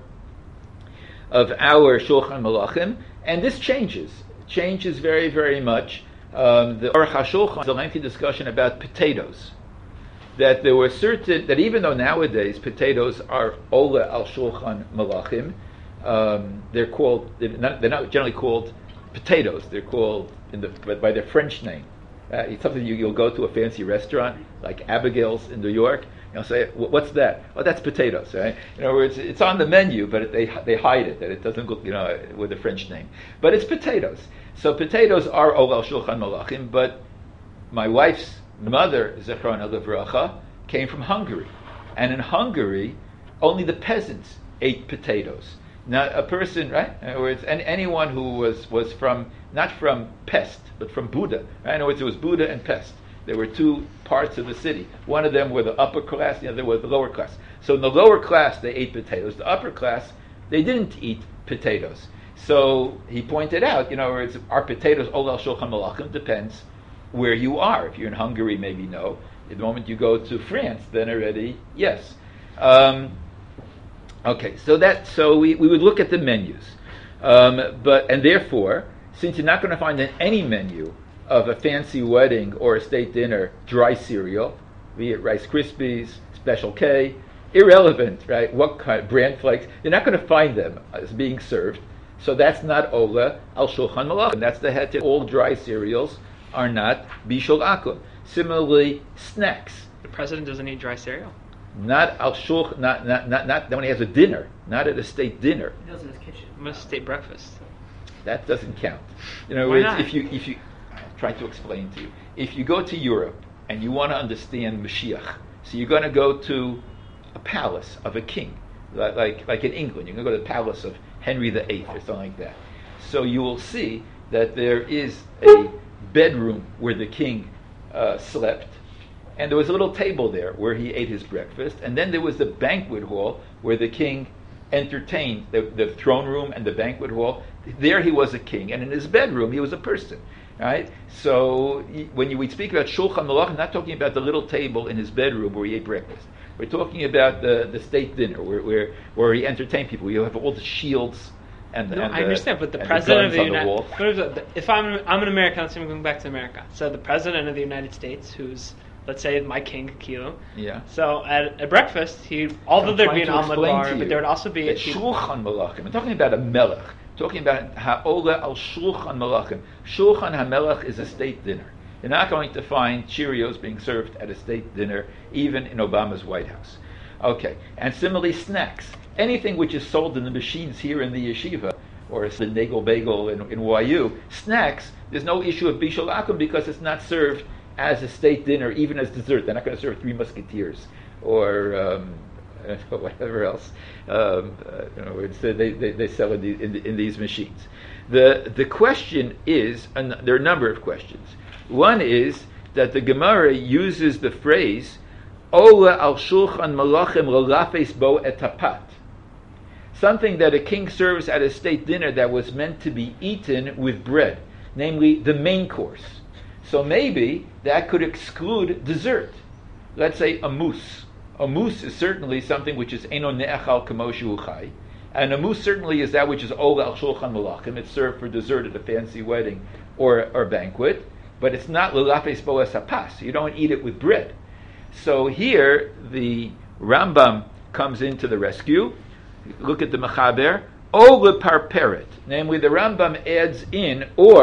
[SPEAKER 1] of our Shulchan Malachim, and this changes, changes very very much. Um, the Aruch HaShulchan is a lengthy discussion about potatoes. That there were certain, that even though nowadays potatoes are Ola al Shulchan Malachim, um, they're called, they're not, they're not generally called potatoes, they're called in the, by their French name. Uh, it's something you, you'll go to a fancy restaurant, like Abigail's in New York, and you'll say, what's that? Oh, that's potatoes, right? In other words, it's on the menu, but it, they they hide it, that it doesn't look, you know, with a French name. But it's potatoes. So potatoes are Ola al Shulchan Malachim, but my wife's mother, Zechrona Livracha, came from Hungary. And in Hungary, only the peasants ate potatoes. Now, a person, right? In other words, any, anyone who was, was from, not from Pest, but from Buda. Right? In other words, it was Buda and Pest. There were two parts of the city. One of them were the upper class, the other was the lower class. So in the lower class, they ate potatoes. The upper class, they didn't eat potatoes. So he pointed out, you know, it's, are potatoes Ola al Shulchan Malachim? Depends where you are. If you're in Hungary, maybe no. The moment you go to France, then already yes. Um, okay, so that so we, we would look at the menus, um, but and therefore, since you're not going to find in any menu of a fancy wedding or a state dinner dry cereal, be it Rice Krispies, Special K, irrelevant, right? What kind, bran flakes? You're not going to find them as being served. So that's not Ola al Shulchan Malachim. That's the head. All dry cereals are not Bishul Akum. Similarly, snacks.
[SPEAKER 2] The president doesn't eat dry cereal.
[SPEAKER 1] Not al Shulchan, not not not not when he has a dinner, not at a state dinner.
[SPEAKER 4] He does in his kitchen.
[SPEAKER 2] Must state breakfast.
[SPEAKER 1] That doesn't count. You know,
[SPEAKER 2] Why
[SPEAKER 1] it's,
[SPEAKER 2] not?
[SPEAKER 1] if you if you I'll try to explain to you. If you go to Europe and you want to understand Mashiach, so you're going to go to a palace of a king, like like, like in England, you're going to go to the palace of Henry the Eighth or something like that. So you will see that there is a bedroom where the king uh, slept, and there was a little table there where he ate his breakfast, and then there was the banquet hall where the king entertained, the, the throne room and the banquet hall. There he was a king, and in his bedroom he was a person. Right? So when you, we speak about Shulchan Malachim, I'm not talking about the little table in his bedroom where he ate breakfast. We're talking about the, the state dinner where, where where he entertained people. You have all the shields and the,
[SPEAKER 2] No,
[SPEAKER 1] and
[SPEAKER 2] I
[SPEAKER 1] the,
[SPEAKER 2] understand, but the
[SPEAKER 1] and
[SPEAKER 2] president of
[SPEAKER 1] the
[SPEAKER 2] the
[SPEAKER 1] guns on the wall.
[SPEAKER 2] United if I'm I'm an American, let's say I'm going back to America. So the president of the United States, who's let's say my king Kilo.
[SPEAKER 1] Yeah.
[SPEAKER 2] So at, at breakfast, he although
[SPEAKER 1] I'm
[SPEAKER 2] there'd
[SPEAKER 1] trying
[SPEAKER 2] be an
[SPEAKER 1] to
[SPEAKER 2] omelet
[SPEAKER 1] explain
[SPEAKER 2] bar,
[SPEAKER 1] to
[SPEAKER 2] but
[SPEAKER 1] you.
[SPEAKER 2] there would also be
[SPEAKER 1] It's Shulchan Malachim. I'm talking about a melech. Talking about Ha'ola al Shulchan Malachim. Shulchan HaMelech is a state dinner. You're not going to find Cheerios being served at a state dinner, even in Obama's White House. Okay, and similarly snacks. Anything which is sold in the machines here in the yeshiva, or the Nagel Bagel in, in Y U, snacks, there's no issue of Bishul Akum because it's not served as a state dinner, even as dessert. They're not going to serve Three Musketeers or um, whatever else. Um, uh, you know, it's, uh, they, they they sell in, the, in, the, in these machines. The the question is, and there are a number of questions. One is that the Gemara uses the phrase Ola al Shulchan Malachim Lalafes Bo etapat, something that a king serves at a state dinner that was meant to be eaten with bread, namely the main course. So maybe that could exclude dessert. Let's say a mousse. A mousse is certainly something which is Eno Ne'achal Kamo Shu Chai, and a mousse certainly is that which is Ola al Shulchan Malachim. It's served for dessert at a fancy wedding or or banquet, but it's not Lalafes Bo esapas. You don't eat it with bread. So here the Rambam comes into the rescue. Look at the Mechaber. O leparperet, namely the Rambam adds in or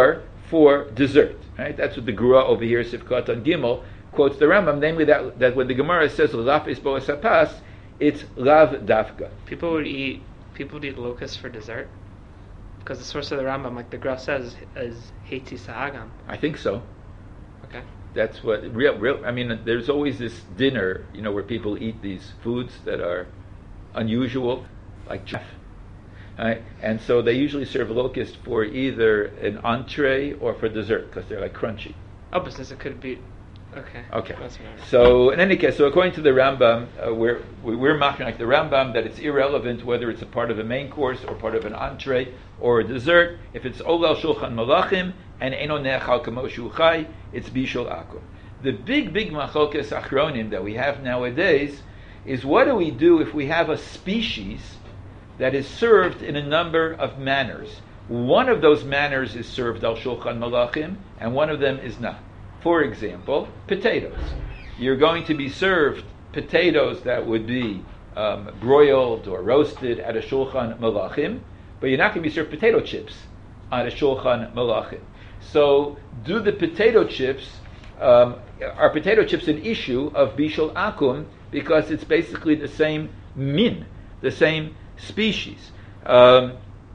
[SPEAKER 1] for dessert. Right? That's what the Gura over here, Sifkat on Gimel, quotes the Rambam, namely that, that when the Gemara says Lafis Boas Hapas, it's Lav Dafka.
[SPEAKER 2] People would eat people would eat locusts for dessert? Because the source of the Rambam, like the Gra says, is Heiti Sahagam.
[SPEAKER 1] I think so.
[SPEAKER 2] Okay.
[SPEAKER 1] That's what real real I mean there's always this dinner, you know, where people eat these foods that are unusual, like Jeff. Right? And so they usually serve locust for either an entree or for dessert because they're like crunchy.
[SPEAKER 2] Oh, but since it could be, okay.
[SPEAKER 1] Okay.
[SPEAKER 2] That's what I meant.
[SPEAKER 1] So in any case, so according to the Rambam, uh, we're we- we're mocking like the Rambam that it's irrelevant whether it's a part of a main course or part of an entree or a dessert. If it's olal shulchan malachim and eno neachal kamo shu chai, it's bishul akum. The big big machokes achronim that we have nowadays is what do we do if we have a species that is served in a number of manners. One of those manners is served al shulchan malachim, and one of them is not. For example, potatoes. You're going to be served potatoes that would be um, broiled or roasted at a shulchan malachim, but you're not going to be served potato chips on a shulchan malachim. So, do the potato chips, um, are potato chips an issue of bishul akum because it's basically the same min, the same species. Um,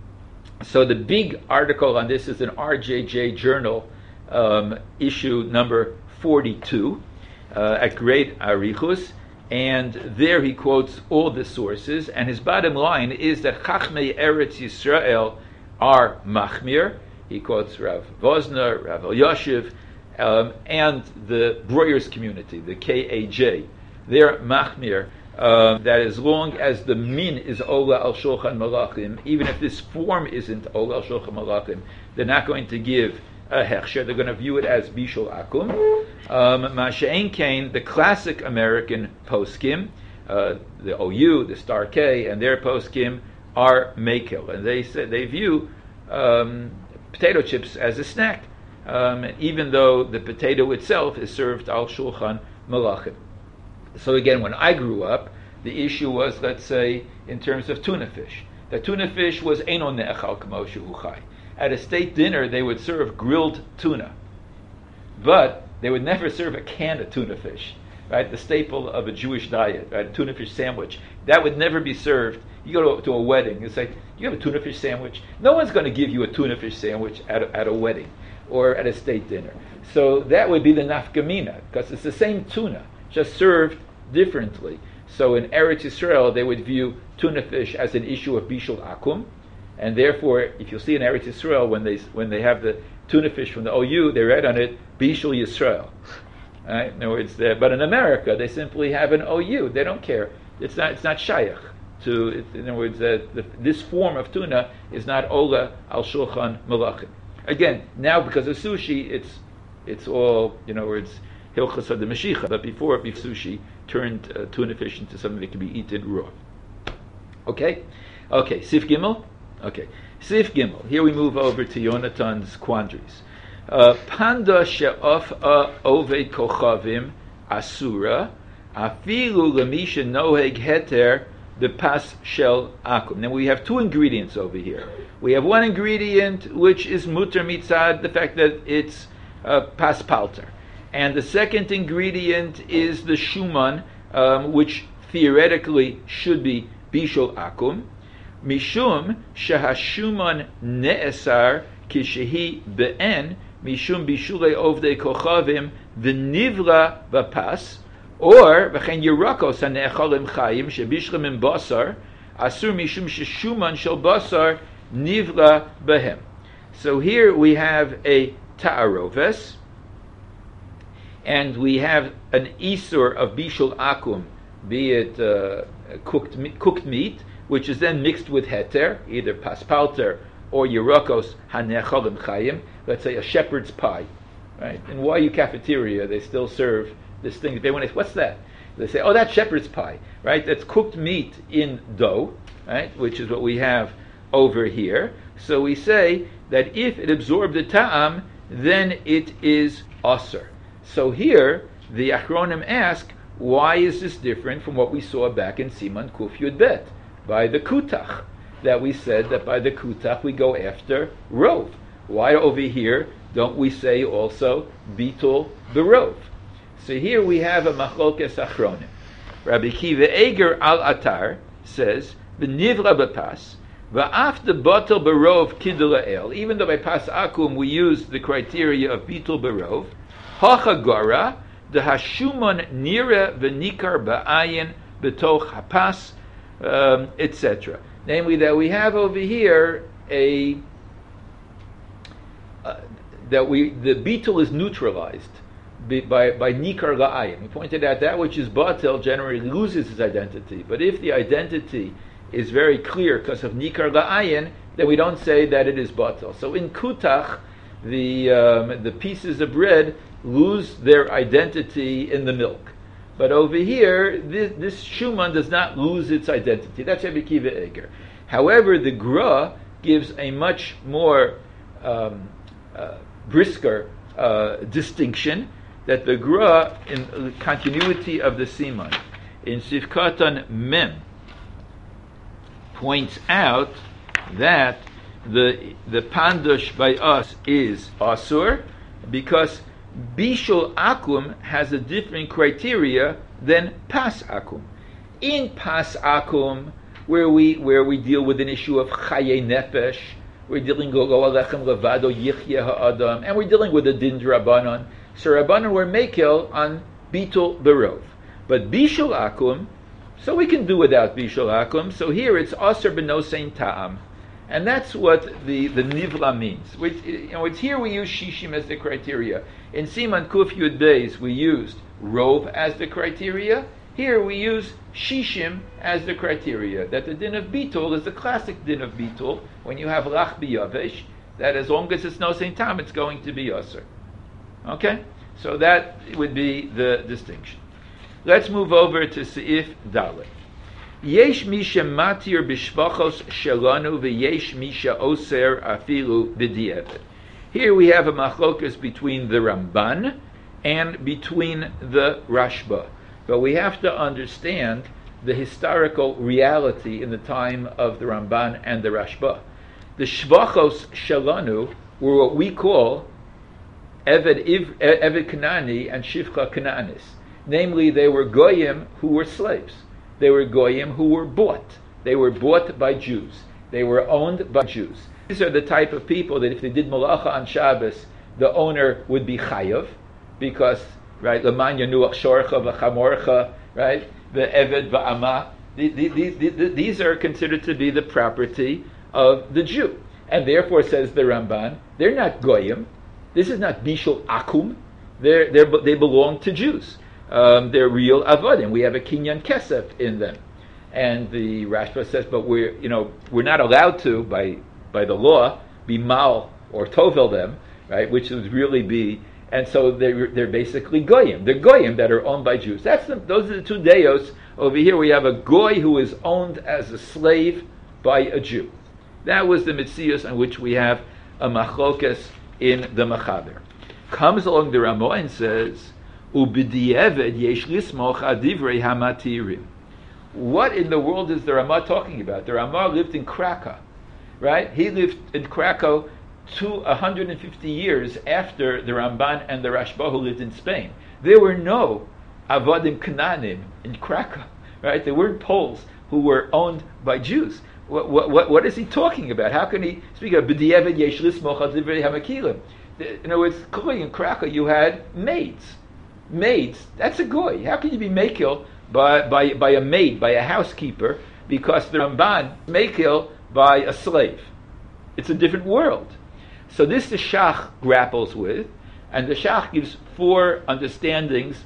[SPEAKER 1] so the big article on this is an R J J journal, um, issue number forty-two, uh, at Great Arichus, and there he quotes all the sources, and his bottom line is that Chachmei Eretz Yisrael are machmir. He quotes Rav Vosner, Rav Elyashiv, um, and the Breuers community, the K A J. They're machmir. Uh, that as long as the min is Ola al Shulchan Malachim, even if this form isn't Ola al Shulchan Malachim, they're not going to give a hechsher. They're going to view it as bishul akum. Um, Masha'en Kain, the classic American poskim, uh, the O U, the Star K, and their poskim are mekel, and they say they view um, potato chips as a snack, um, even though the potato itself is served al Shulchan Malachim. So again, when I grew up, the issue was, let's say, in terms of tuna fish. The tuna fish was eino ne'echal kamo shehu chai. At a state dinner, they would serve grilled tuna, but they would never serve a can of tuna fish, right? The staple of a Jewish diet, right? A tuna fish sandwich. That would never be served. You go to, to a wedding, it's like, you have a tuna fish sandwich? No one's going to give you a tuna fish sandwich at a, at a wedding or at a state dinner. So that would be the nafkamina, because it's the same tuna, just served differently. So in Eretz Yisrael, they would view tuna fish as an issue of bishul akum, and therefore, if you see in Eretz Yisrael, when they when they have the tuna fish from the O U, they write on it bishul Yisrael. Right? In other words, but in America, they simply have an O U. They don't care. It's not it's not shayach to. It, in other words, uh, the, this form of tuna is not ola al shulchan malachim. Again, now because of sushi, it's it's all, you know, it's hilchas of the Mashiach, but before beef sushi turned uh, tuna fish into something that can be eaten raw. Okay? Okay, Sif Gimel? Okay. Sif Gimel. Here we move over to Yonatan's quandaries. Uh, Panda she'of'a oved kochavim asura afilu lemisha noheg heter bepas shel akum. Now we have two ingredients over here. We have one ingredient which is muter mitzad, the fact that it's uh, pas palter. And the second ingredient is the shuman, um, which theoretically should be bishul akum. Mishum shehashuman ne'esar kishehi be'en mishum bishulei ovdei kochavim v'nivla v'pas, or v'chen yirakos ha'ne'echalim chayim shebishlam im basar asur mishum sheshuman shel basar nivla behem. So here we have a ta'aroves, and we have an isur of bishul akum, be it uh, cooked cooked meat, which is then mixed with heter, either paspalter or yerokos hanechalim chayim. Let's say a shepherd's pie, right? In Y U cafeteria, they still serve this thing. They want to, what's that? They say, oh, that's shepherd's pie, right? That's cooked meat in dough, right? Which is what we have over here. So we say that if it absorbed the ta'am, then it is aser. So here, the Achronim ask, why is this different from what we saw back in Siman Kuf Yud Bet, by the Kutach, that we said that by the Kutach we go after Rov? Why over here don't we say also bitul berov? So here we have a machlokes achronim. Rabbi Kiva Eger al Atar says v'nivra b'pas v'af the batel berov kidul el. Even though by pas akum we use the criteria of bitul berov, hachagara the hashumon nira v'nikar ba'ayin betoch hapas, um, et cetera. Namely, that we have over here a uh, that we the bitul is neutralized by by, by nikar la'ayin. We pointed out that which is batel generally loses its identity, but if the identity is very clear because of nikar la'ayin, then we don't say that it is batel. So in kutach, the um, the pieces of bread lose their identity in the milk. But over here, this, this shuman does not lose its identity. That's Rabbi Kiva Eger. However, the Gra gives a much more um, uh, brisker uh, distinction, that the Gra, in the continuity of the Siman, in Sivkatan Mem, points out that the the Pandush by us is Asur, because Bishul Akum has a different criteria than Pas Akum. In Pas Akum, where we where we deal with an issue of Chaye Nefesh, we're dealing with Lo Alechem Levado Yichye Ha'adam, and we're dealing with the Din Rabbanon. So Rabbanon were Mekel on Bitul Berov. But Bishul Akum, so we can do without Bishul Akum, so here it's Aser B'Nosein Ta'am. And that's what the, the nivla means. Which, you know, it's here we use shishim as the criteria. In Siman Kuf Yud Beis we used rov as the criteria. Here we use shishim as the criteria. That the din of bitul is the classic din of bitul. When you have lach biyavesh, that as long as it's no same time, it's going to be aser. Okay, so that would be the distinction. Let's move over to Seif Dalet. Yesh misha matir bishvachos shelanu v'yesh misha oser afilu b'di'evet. Here we have a machlokas between the Ramban and between the Rashba. But we have to understand the historical reality in the time of the Ramban and the Rashba. The shvachos shelanu were what we call Eved, Iv, Eved Kanani and Shivcha Kananis. Namely, they were goyim who were slaves. They were goyim who were bought. They were bought by Jews. They were owned by Jews. These are the type of people that if they did malacha on Shabbos, the owner would be chayav, because, right, leman yanuach shorcha v'chamorcha, right, the eved v'ama. These are considered to be the property of the Jew. And therefore, says the Ramban, they're not goyim. This is not bishul akum. They're, they're, they belong to Jews. Um, they're real avodim. We have a kinyan kesef in them, and the Rashba says, but we're you know we're not allowed to by by the law be mal or tovel them, right? Which would really be, and so they're they're basically goyim. They're goyim that are owned by Jews. That's the, those are the two deos. Over here we have a goy who is owned as a slave by a Jew. That was the mitzias on which we have a machlokas in the Machaber. Comes along the Ramah and says, Ubidiyeved yesh lismoch adivrei hamatirim. What in the world is the Ramah talking about? The Ramah lived in Krakow, right? He lived in Krakow to one hundred fifty years after the Ramban and the Rashba who lived in Spain. There were no avodim Kananim in Krakow, right? There weren't Poles who were owned by Jews. What, what, what is he talking about? How can he speak of B'di'evet yesh lismoch adivrei hamakilim? In other words, clearly in Krakow you had maids. Maids, that's a goy. How can you be makil by, by, by a maid, by a housekeeper, because the Ramban makil by a slave? It's a different world. So this the Shach grapples with, and the Shach gives four understandings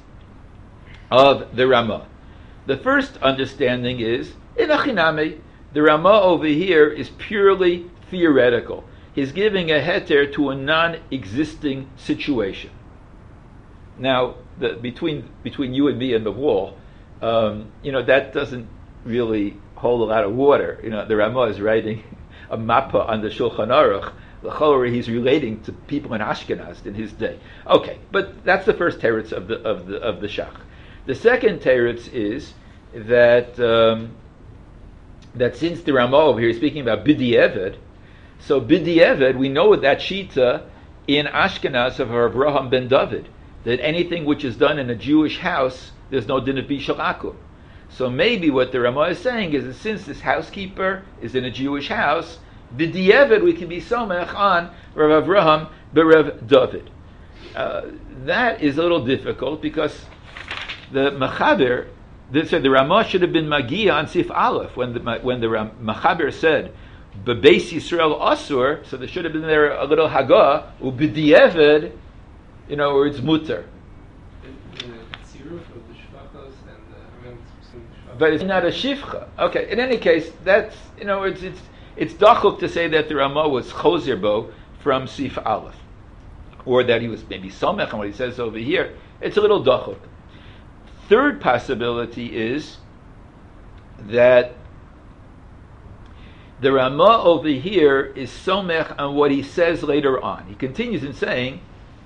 [SPEAKER 1] of the Ramah. The first understanding is, in Achiname, the Ramah over here is purely theoretical. He's giving a heter to a non-existing situation. Now, the, between between you and me and the wall, um, you know, that doesn't really hold a lot of water. You know, the Ramah is writing a mappa on the Shulchan Aruch. The Chorah, he's relating to people in Ashkenaz in his day. Okay, but that's the first teretz of the of the of the Shach. The second teretz is that um, that since the Ramah over here is speaking about B'di'evet, so B'di'evet, we know that Shita in Ashkenaz of Avraham ben David, that anything which is done in a Jewish house, there's no din of bishul akum. So maybe what the Ramah is saying is that since this housekeeper is in a Jewish house, b'di'evet we can be somech on Rav Avraham beRav David. Uh, that is a little difficult because the Machaber, the, so the Ramah should have been Magia on Sif Aleph when the when the Ram, Machaber said Bebeis Yisrael Asur, so there should have been there a little Hagah u'b'di'evet, you know, or it's mutter. But it's not a shivcha. Okay. In any case, that's you know it's it's it's dachuk to say that the Ramah was choser bo from Sif Aleph, or that he was maybe somech on what he says over here. It's a little dachuk. Third possibility is that the Ramah over here is somech on what he says later on. He continues in saying,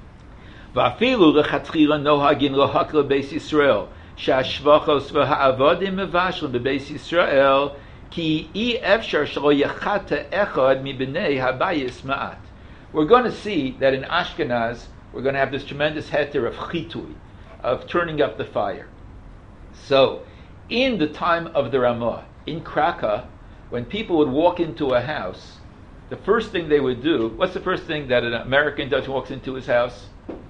[SPEAKER 1] "Va'afilu lechatchila nohagin lohakla beis Yisrael." שהשבחos והעבודים מבשלים בבית ישראל כי אי אפשר שלא יחטא אחד מבני הבייס מעט. We're going to see that in Ashkenaz we're going to have this tremendous heter of chitui, of turning up the fire. So, in the time of the Ramah, in Krakow, when people would walk into a house, the first thing they would do, what's the first thing that an American does when he walks into his house?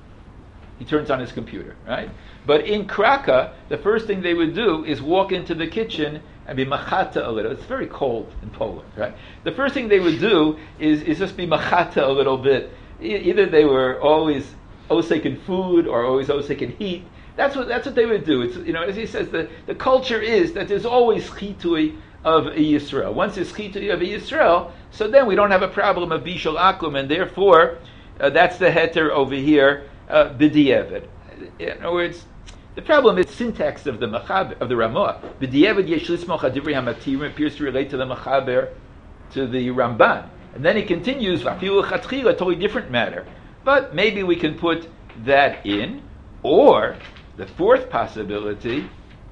[SPEAKER 1] He turns on his computer, right? But in Krakow, the first thing they would do is walk into the kitchen and be machata a little. It's very cold in Poland, right? The first thing they would do is, is just be machata a little bit. E- either they were always osek in food or always osek in heat. That's what that's what they would do. It's, you know, as he says, the, the culture is that there's always chitui of a Yisrael. Once there's chitui of a Yisrael, so then we don't have a problem of bishul akum, and therefore uh, that's the heter over here. Uh, B'di'evet. In other words, the problem is syntax of the Machaber, of the Ramah. B'di'evet yesh lismoch hadivrei hamatirim appears to relate to the Machaber, to the Ramban, and then he continues v'afilu chatchila, a totally different matter. But maybe we can put that in, or the fourth possibility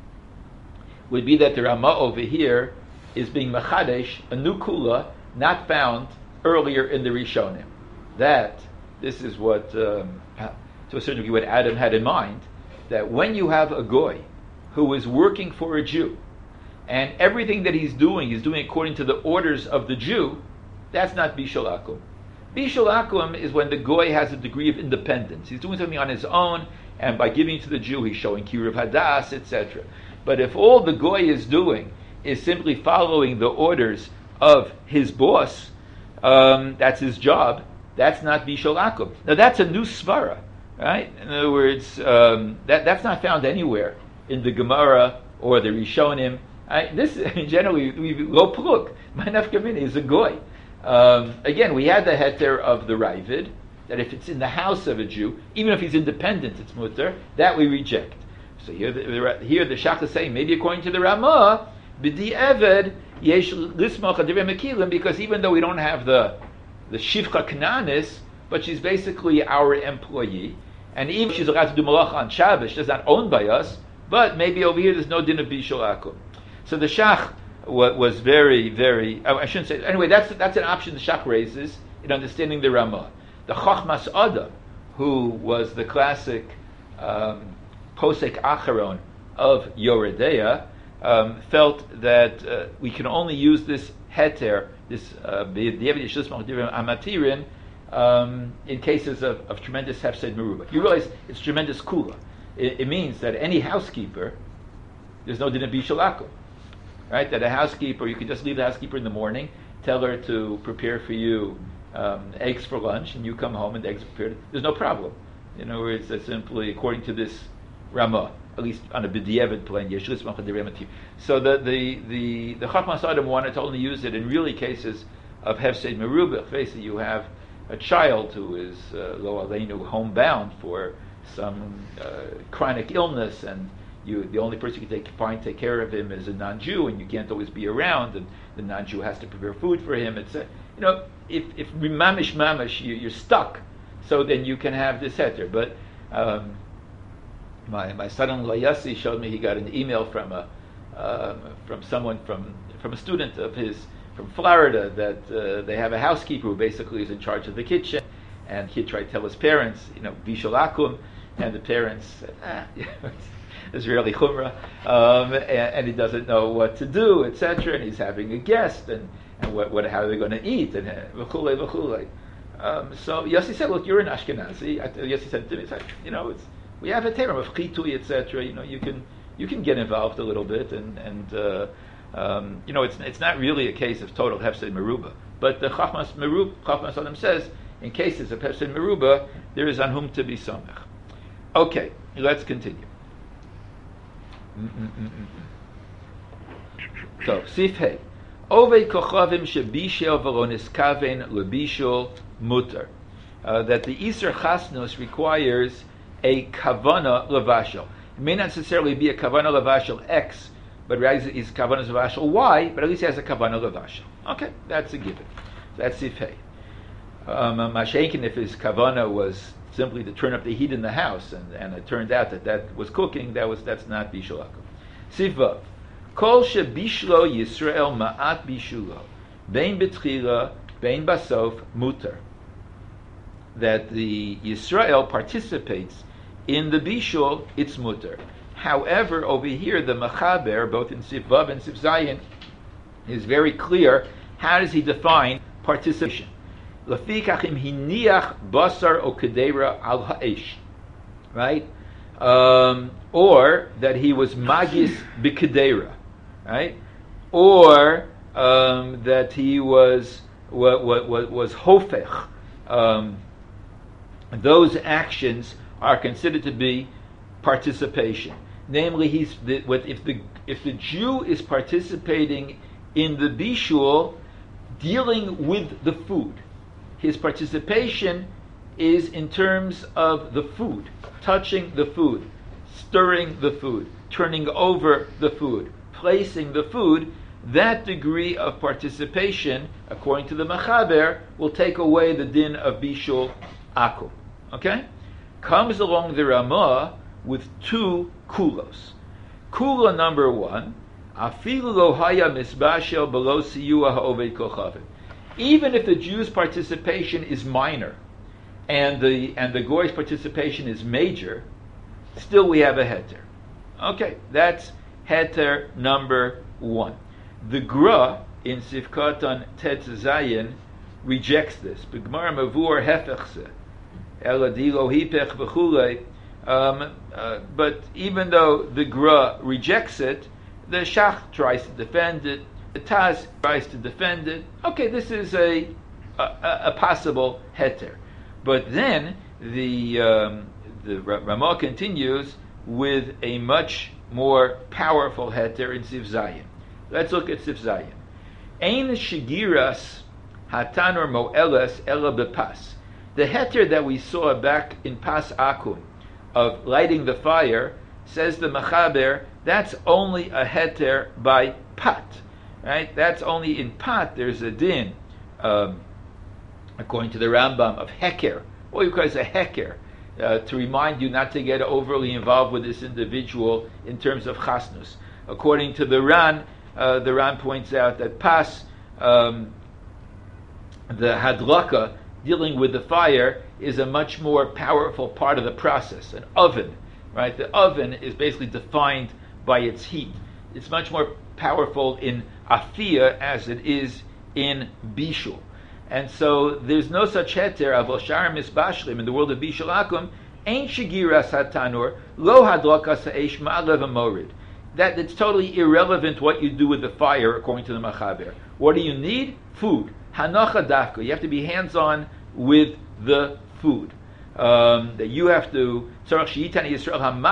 [SPEAKER 1] would be that the Ramah over here is being machadesh, a new kula not found earlier in the Rishonim. That this is what. Um, to a certain degree, what Adam had in mind, that when you have a goy who is working for a Jew, and everything that he's doing, he's doing according to the orders of the Jew, that's not bishul akum. Bishul akum is when the goy has a degree of independence. He's doing something on his own, and by giving to the Jew, he's showing kiruv hadas, et cetera. But if all the goy is doing is simply following the orders of his boss, um, that's his job, that's not bishul akum. Now that's a new svara. Right? In other words, um, that that's not found anywhere in the Gemara or the Rishonim. I, this I mean, generally we lo pluk. My nafkamina is a goy. Um, again, we had the heter of the Ravid that if it's in the house of a Jew, even if he's independent, it's mutter. That we reject. So here, the, the, here the Shach is saying maybe according to the Ramah, b'di'eved yesh lismoch hadivrei mekilim, because even though we don't have the the shivcha knanis, but she's basically our employee. And even if she's allowed to do malacha on Shabbos, she's not owned by us, but maybe over here there's no din of bishul akum. So the Shach wa- was very, very, oh, I shouldn't say, anyway, that's that's an option the Shach raises in understanding the Ramah. The Chochmas Adam, who was the classic um, posek acharon of Yoredeya, um, felt that uh, we can only use this heter, this b'di'evet yesh lismoch hadivrei hamatirim, Um, in cases of, of tremendous hefsed meruba. You realize it's tremendous kula. It, it means that any housekeeper, there's no din of bishul akum. Right? That a housekeeper, you can just leave the housekeeper in the morning, tell her to prepare for you um, eggs for lunch, and you come home and the eggs are prepared. There's no problem. In other words, that's simply according to this Ramah, at least on a b'di'evet plane. So the the the the Chachmas Adam wanted to only use it in really cases of hefsed meruba. Basically, you have a child who is uh, lo aleinu homebound for some uh, chronic illness, and you the only person you can take, find take care of him is a non-Jew, and you can't always be around, and the non-Jew has to prepare food for him. It's a, you know, if if mamish mamish you, you're stuck, so then you can have this heter. But um, my my son-in-law Yossi showed me he got an email from a um, from someone from from a student of his from Florida that uh, they have a housekeeper who basically is in charge of the kitchen, and he tried to tell his parents, you know, bishul akum, and the parents said, ah, it's really chumrah, um, and, and he doesn't know what to do, et cetera. And he's having a guest, and, and what, what, how are they going to eat, and v'chulei v'chulei. Um, so Yossi said, "Look, you're an Ashkenazi." I, Yossi said to me, like, "You know, it's, we have a term of chitui, et cetera. You know, you can you can get involved a little bit, and and uh, um, you know, it's it's not really a case of total hefsed meruba, but the Chachmas Merub Chachmas Adam says, in cases of hefsed meruba, there is on whom to be somech." Okay, let's continue. Mm-mm-mm-mm. So, Sif Hey. Ovei kochavim shebishel v'lo niskaven lebishul mutar. That the Iser Chasnos requires a kavana levashel. It may not necessarily be a kavana levashel X, but rather is kavana levashel Y, but at least it has a kavana levashel. Okay, that's a given. That's Sif Hey. Um, Mashenkin, if his kavana was simply to turn up the heat in the house, and, and it turned out that that was cooking, that was that's not bishul akum. Sif Vav. Kol shebishlo Yisrael ma'at bishulo, bein betchila, bein basof mutar. That the Yisrael participates in the bishul, it's mutar. However, over here the Mechaber, both in Sif Vav and Sif Zayin, is very clear. How does he define participation? Lafikach im hiniach basar o kedera al ha'esh, right? Um, or that he was magis b'kedera. Right, or um, that he was what what what was hofech. Um, those actions are considered to be participation. Namely, he's the, what if the if the Jew is participating in the bishul, dealing with the food, his participation is in terms of the food, touching the food, stirring the food, turning over the food, placing the food. That degree of participation, according to the Mechaber, will take away the din of bishul akum. Okay? Comes along the Ramah with two kulos. Kula number one, afilu lo haya misbashel below siyua ha'oved kochavim. Even if the Jew's participation is minor, and the and the goy's participation is major, still we have a heter. Okay, that's heter number one. The Gra in Sifkatan Tet Zayin rejects this. B'Gemara Mavur Hefechse Eladilo Hipech v'Chulei. Um, uh, but even though the Gra rejects it, the Shach tries to defend it. The Taz tries to defend it. Okay, this is a a, a possible heter. But then the um, the Ramah continues with a much more powerful heter in Sif Zayin. Let's look at Sif Zayin. Ein shigiras hatanur mo'eles ela bepas. The heter that we saw back in Pas Akum of lighting the fire, says the Mechaber, that's only a heter by pat. Right? That's only in pat. There's a din, um, according to the Rambam, of heker, or you call it a heker, uh, to remind you not to get overly involved with this individual in terms of chasnus. According to the Ran, uh, the Ran points out that pas, um, the hadlaka, dealing with the fire, is a much more powerful part of the process. An oven, right? The oven is basically defined by its heat. It's much more powerful in afia as it is in bishul. And so there's no such heter of oshar misbashlim in the world of bishul akum. Ain't shigiras hatanur lo hadlakas ha'esh ma'alev amorid. That it's totally irrelevant what you do with the fire, according to the Mechaber. What do you need? Food. Hanacha dafka. You have to be hands-on with the food. Um, that you have to. It's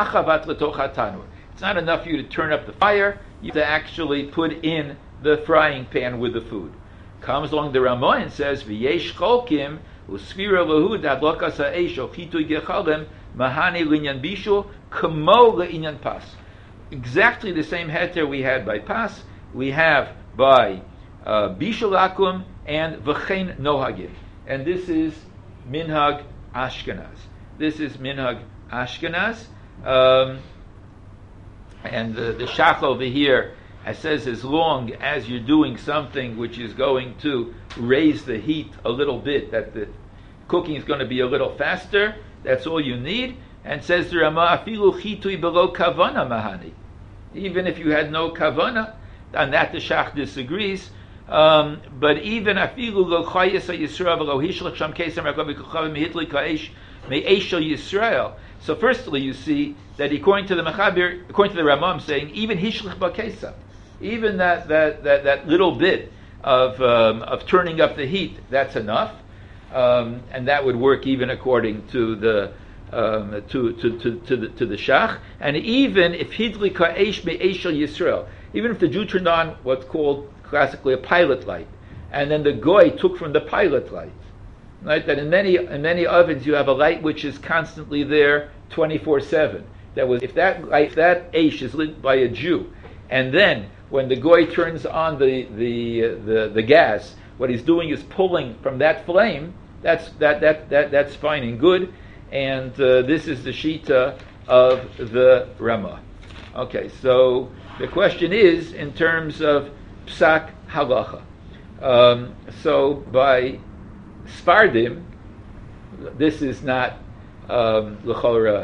[SPEAKER 1] not enough for you to turn up the fire. You have to actually put in the frying pan with the food. Comes along the Ramah and says, "V'yesh cholkim u'sfira lahud adlokas ha'esh o chitui gechalem mahani linyan bishul kamo le'inyan pas." Exactly the same heter we had by pas, we have by uh, bishul akum and v'chein nohagim. And this is minhag Ashkenaz. This is minhag Ashkenaz. Um, and the, the shach over here, it says, as long as you're doing something which is going to raise the heat a little bit, that the cooking is going to be a little faster. That's all you need. And says the Rama, afilu chitui below kavana mahani. Even if you had no kavana, on that the Shach disagrees. Um, but even afilu lo chayes Yisrael v'lo hishlach sham kesem rakov v'kuchavim hitli ka'esh me'eshel Yisrael. So firstly, you see that according to the Mechaber, according to the Rama, I'm saying even hishlach ba'kesem, even that that that that little bit of um, of turning up the heat, that's enough, um, and that would work even according to the um, to, to to to the to the Shach. And even if hidli ka'esh me'eshel Yisrael, even if the Jew turned on what's called classically a pilot light, and then the goy took from the pilot light, right? That in many in many ovens you have a light which is constantly there twenty-four seven. That was if that light, if that ash is lit by a Jew, and then when the goy turns on the the uh, the the gas, what he's doing is pulling from that flame. That's that that that that's fine and good, and uh, this is the shita of the Rama. Okay, so the question is in terms of psak halacha. Um, so by Sfardim, this is not um, l'chora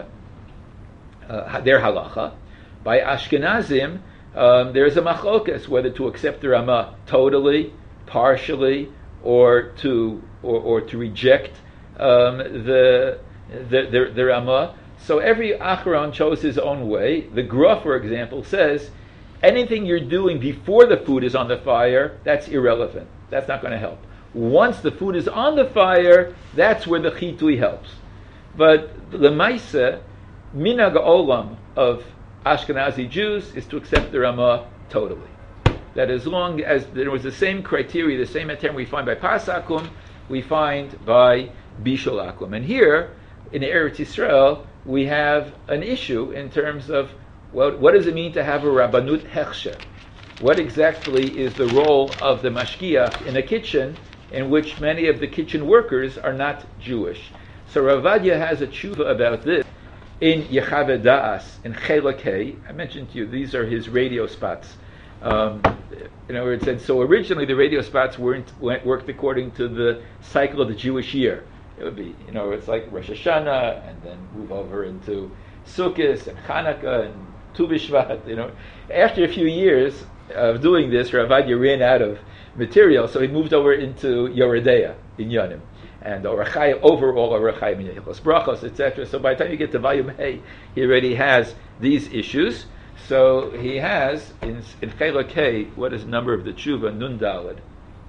[SPEAKER 1] uh, their halacha. By Ashkenazim, um, there is a machlokas whether to accept the Rama totally, partially, or to or, or to reject um, the, the the the Rama. So every Acharon chose his own way. The Gra, for example, says anything you're doing before the food is on the fire, that's irrelevant. That's not going to help. Once the food is on the fire, that's where the chitui helps. But the Lemaisa, minag olam of Ashkenazi Jews is to accept the Rama totally. That as long as there was the same criteria, the same term we find by Pasakum, we find by Bishul Akum. And here, in Eretz Yisrael, we have an issue in terms of well, what does it mean to have a Rabbanut Hechsher? What exactly is the role of the mashgiach in a kitchen in which many of the kitchen workers are not Jewish? So Rav Ovadia has a tshuva about this in Yechave Da'as, in Chelek Hey. I mentioned to you, these are his radio spots. Um, in other words, and so originally the radio spots weren't went, worked according to the cycle of the Jewish year. It would be, you know, it's like Rosh Hashanah, and then move over into Sukkot and Chanukah and Tu B'Shvat. You know, after a few years of doing this, Rav Ovadia ran out of material, so he moved over into Yoredeya in Yonim, and Orach Chayim, overall Orach Chayim in Yechos Brachos, et cetera. So by the time you get to volume Hey, he already has these issues. So he has in in Chelek Hey, what is the number of the tshuva? Nun Daled.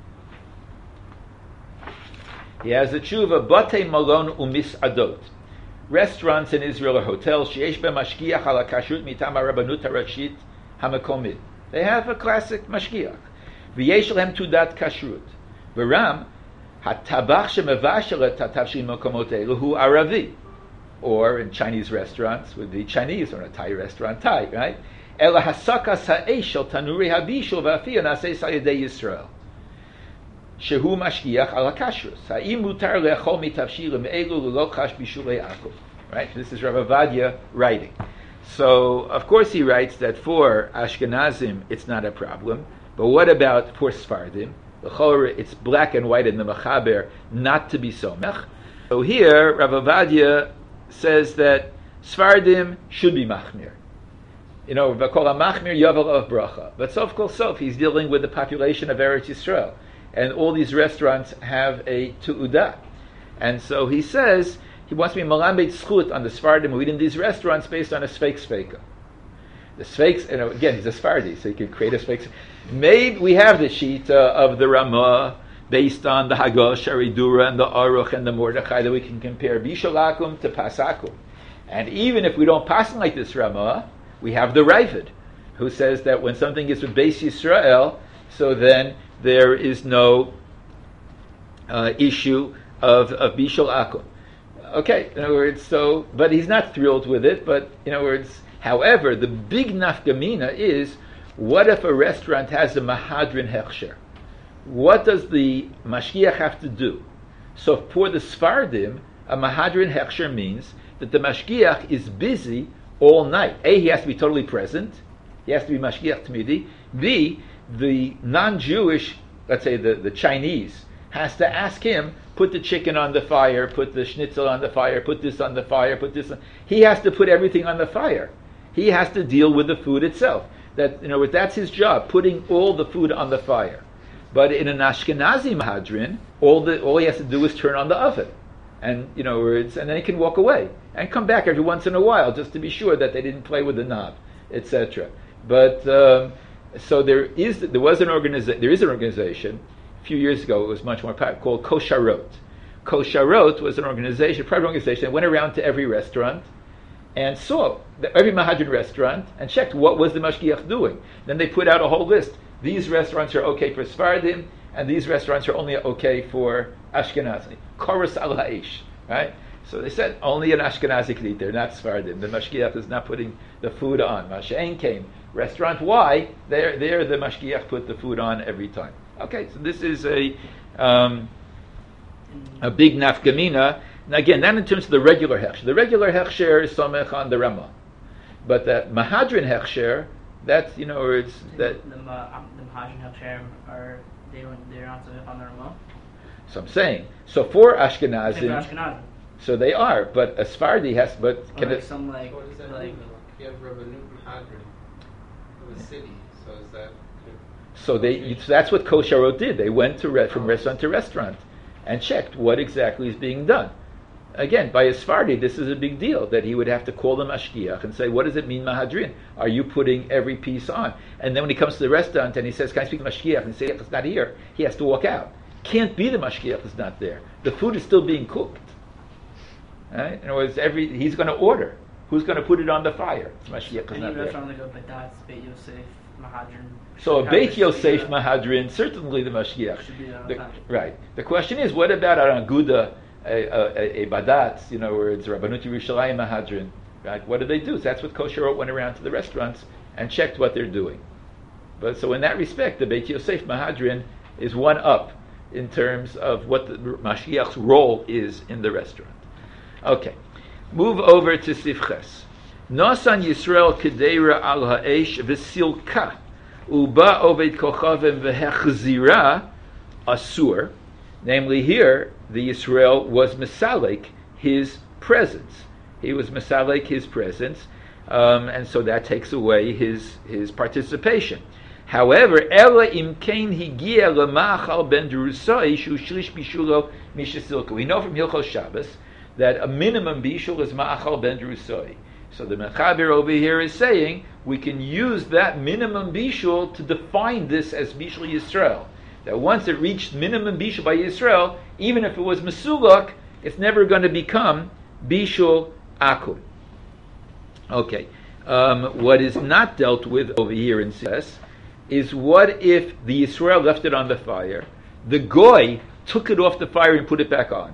[SPEAKER 1] He has the tshuva Batei Malon Umis Adot. Restaurants in Israel or hotels, sheyesh be mashgiach ala kashrut mitam harabbanut harashit hamakomit. They have a classic mashgiach. V'yesh lehem tudat kashrut. V'ram hatabach shemevashel et hatavshim makomot elu hu Aravi. Or in Chinese restaurants would be Chinese, or in a Thai restaurant Thai, right? Ela hasakas ha'esh shel tanuri habishul v'afiyah naseis al yedei Yisrael. Shehu mashgiach ala kashrus. Ha'im mutar le'achol mitavshilim elu l'lo chash bishulei akum. Right? This is Rav Ovadia writing. So, of course, he writes that for Ashkenazim it's not a problem, but what about for Sfardim? It's black and white in the Mechaber not to be somech. So here, Rav Ovadia says that Sfardim should be machmir. You know, v'kol ha'machmir yavel of bracha. But sof kol sof, he's dealing with the population of Eretz Yisrael. And all these restaurants have a tu'udah. And so he says, he wants to be malambed schut on the Sfardim who eat in these restaurants based on a sfeik sfeika. The sfeiks, you know, again, he's a Sfardi, so he can create a sfeik. Maybe we have the shita of the Ramah based on the Haggash, Aridura, and the Aruch, and the Mordechai, that we can compare Bishalakum to Pasakum. And even if we don't pass like this Ramah, we have the Ravid, who says that when something is with Beis Yisrael, so then there is no uh, issue of, of Bishul Akum. Okay, in other words, so, but he's not thrilled with it, but in other words, however, the big nafkamina is, what if a restaurant has a Mahadrin Hechsher? What does the Mashgiach have to do? So for the Sfardim, a Mahadrin Hechsher means that the Mashgiach is busy all night. A, he has to be totally present. He has to be Mashgiach Tmidi. B, the non-Jewish, let's say the, the Chinese, has to ask him, put the chicken on the fire, put the schnitzel on the fire, put this on the fire, put this on. He has to put everything on the fire. He has to deal with the food itself. That, you know, that's his job, putting all the food on the fire. But in an Ashkenazi Mahadrin, all the all he has to do is turn on the oven, and you know, it's, and then he can walk away and come back every once in a while just to be sure that they didn't play with the knob, et cetera. But um, so there is there was an organiza- there is an organization. A few years ago, it was much more popular, called Kosharot. Kosharot was an organization, a private organization that went around to every restaurant and saw the, every Mahadran restaurant and checked what was the mashgiach doing. Then they put out a whole list. These restaurants are okay for Sephardim, and these restaurants are only okay for Ashkenazi. Korus al ha'ish, right? So they said only an Ashkenazi could eat there, not Sephardim. The mashgiach is not putting the food on. Masha'en came. Restaurant Y, there, there the mashgiach put the food on every time. Okay, so this is a um, a big nafkamina. Now again, that in terms of the regular hechsher. The regular hechsher is somech on the Ramah, but that Mahadran hechsher, that's, you know, or it's that
[SPEAKER 4] the, the, Ma- the Mahadran hechsher are they don't they're not somech on the Ramah.
[SPEAKER 1] So I'm saying, so for
[SPEAKER 4] Except for
[SPEAKER 1] Ashkenazim,
[SPEAKER 4] Ashkenazi.
[SPEAKER 1] so they are, but a Sephardi has, but
[SPEAKER 4] Or
[SPEAKER 1] can
[SPEAKER 4] like
[SPEAKER 1] it?
[SPEAKER 4] some like
[SPEAKER 3] What does that
[SPEAKER 4] like
[SPEAKER 3] mean? You have Rabbanut Mahadran of a city, so is that...
[SPEAKER 1] So they, so that's what Kosharot did. They went to re, from restaurant to restaurant and checked what exactly is being done. Again, by a Sephardi, this is a big deal that he would have to call the mashgiach and say, "What does it mean, Mahadrin? Are you putting every piece on?" And then when he comes to the restaurant and he says, "Can I speak to mashgiach?" and say, "It's not here," he has to walk out. Can't be the mashgiach is not there. The food is still being cooked. Right? In other words, every he's going to order. Who's going to put it on the fire? The mashgiach is
[SPEAKER 4] any
[SPEAKER 1] not there.
[SPEAKER 4] restaurant like a Badatz, Beit Yosef, Mahadran.
[SPEAKER 1] So a
[SPEAKER 4] should
[SPEAKER 1] Beit
[SPEAKER 4] have
[SPEAKER 1] Yosef
[SPEAKER 4] this, uh,
[SPEAKER 1] Mahadrin, certainly the Mashiach.
[SPEAKER 4] should be there all
[SPEAKER 1] The-
[SPEAKER 4] the time.
[SPEAKER 1] right. The question is, what about an Aguda, a, a, a Badatz, you know, where it's Rabbanut Yerushalayim Mahadrin? Right? What do they do? So that's what Kosherot went around to the restaurants and checked what they're doing. But so in that respect, the Beit Yosef Mahadrin is one up in terms of what the Mashiach's role is in the restaurant. Okay. Move over to Sifches. Nosan Yisrael Kedeira al ha'esh v'silka uba oved kochavim v'hechzira asur. Namely, here the Yisrael was misalik his presence. He was misalik his presence, um, and so that takes away his his participation. However, ela imkein higia lemachal ben derusai shu shlish bishulo mishasilka. We know from Hilchos Shabbos that a minimum bishul is ma'achal ben derusai. So the Mechaber over here is saying we can use that minimum bishul to define this as bishul Yisrael. That once it reached minimum bishul by Yisrael, even if it was mesulak, it's never going to become bishul akum. Okay, um, what is not dealt with over here in Sifches is what if the Yisrael left it on the fire, the goy took it off the fire and put it back on.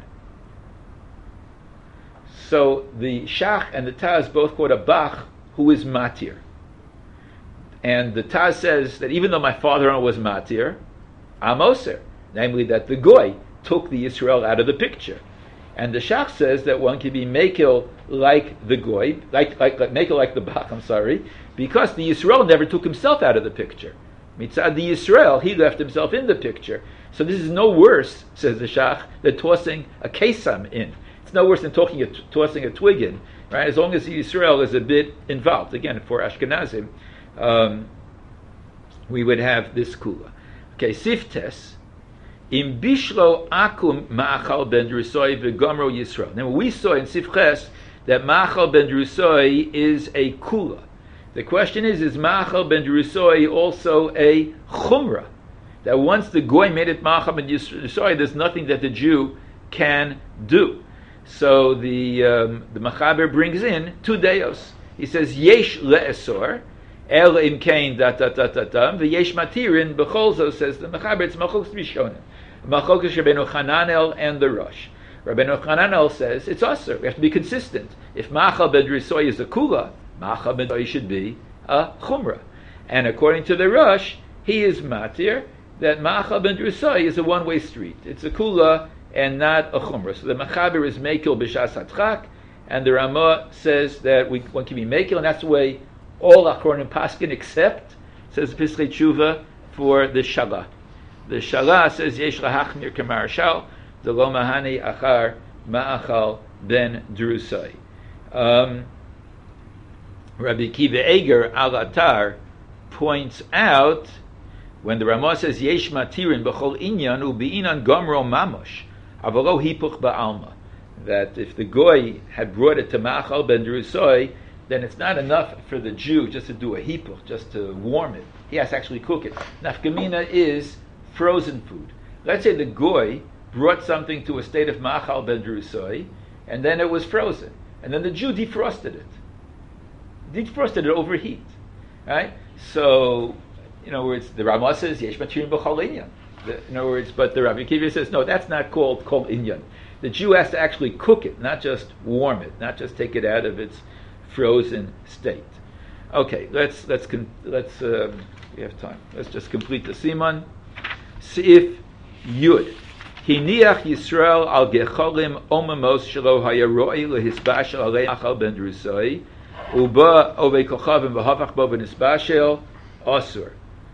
[SPEAKER 1] So the Shach and the Taz both quote a Bach who is matir. And the Taz says that even though my father-in-law was matir, I'm oser. Namely that the goy took the Yisrael out of the picture. And the Shach says that one can be makil like the goy, like, like, like makil like the Bach, I'm sorry, because the Yisrael never took himself out of the picture. Mitzad the Yisrael, he left himself in the picture. So this is no worse, says the Shach, than tossing a kesam in. It's no worse than talking a, tossing a twig in, right? As long as the Yisrael is a bit involved. Again, for Ashkenazim, um, we would have this kula. Okay, Siftes, im bishlo akum ma'achal ben drusoi v'gomro Yisrael. Now we saw in Sifches that ma'achal ben drusoi is a kula. The question is, is ma'achal ben drusoi also a chumrah? That once the goy made it ma'achal ben drusoi, there's nothing that the Jew can do. So the um, the Machaber brings in two deos. He says yesh le'esor el im kain dat dat dat dat dam v'yesh matirin b'cholzo, says the Machaber. It's machlokas rishonim, machlokas Rabbeinu Hananel and the Rosh. Rabbeinu Hananel says it's usher. We have to be consistent. If ma'achal ben drusoi is a kula, ma'achal ben drusoi should be a chumrah. And according to the Rosh, he is matir that ma'achal ben drusoi is a one-way street. It's a kula and not a chumrah. So the Machaber is mekil b'shas hatchak, and the Ramah says that we, one can be mekil, and that's the way all Achronim paskin except, says the Pischei Tshuva, for the Shalah. The Shalah says yesh lahachmir k'marashal, the lo mahani achar ma'achal ben drusai. Um, Rabbi Kiva Eger al Atar points out when the Ramah says yesh matirin b'chol inyan u'bi'inan gomro mamosh avolo hipuch ba'alma, that if the goy had brought it to ma'achal ben drusai, then it's not enough for the Jew just to do a hipuch, just to warm it. He has to actually cook it. Nafkamina is frozen food. Let's say the goy brought something to a state of ma'achal ben drusai, and then it was frozen, and then the Jew defrosted it. Defrosted it over heat, right? So, in other words, the Ramah says yesh matirin b'chol inyan. In other words, but the Rabbi Kiva says no, that's not called kol inyan. The Jew has to actually cook it, not just warm it, not just take it out of its frozen state. Okay, let's let's con- let's um, we have time. Let's just complete the siman. Seif Yud. Hiniach Yisrael al gecholim omamos shelo haya roi lehisbashel alei achal ben drusai uba ovei kochavim v'havach bo v'nisbashel asur.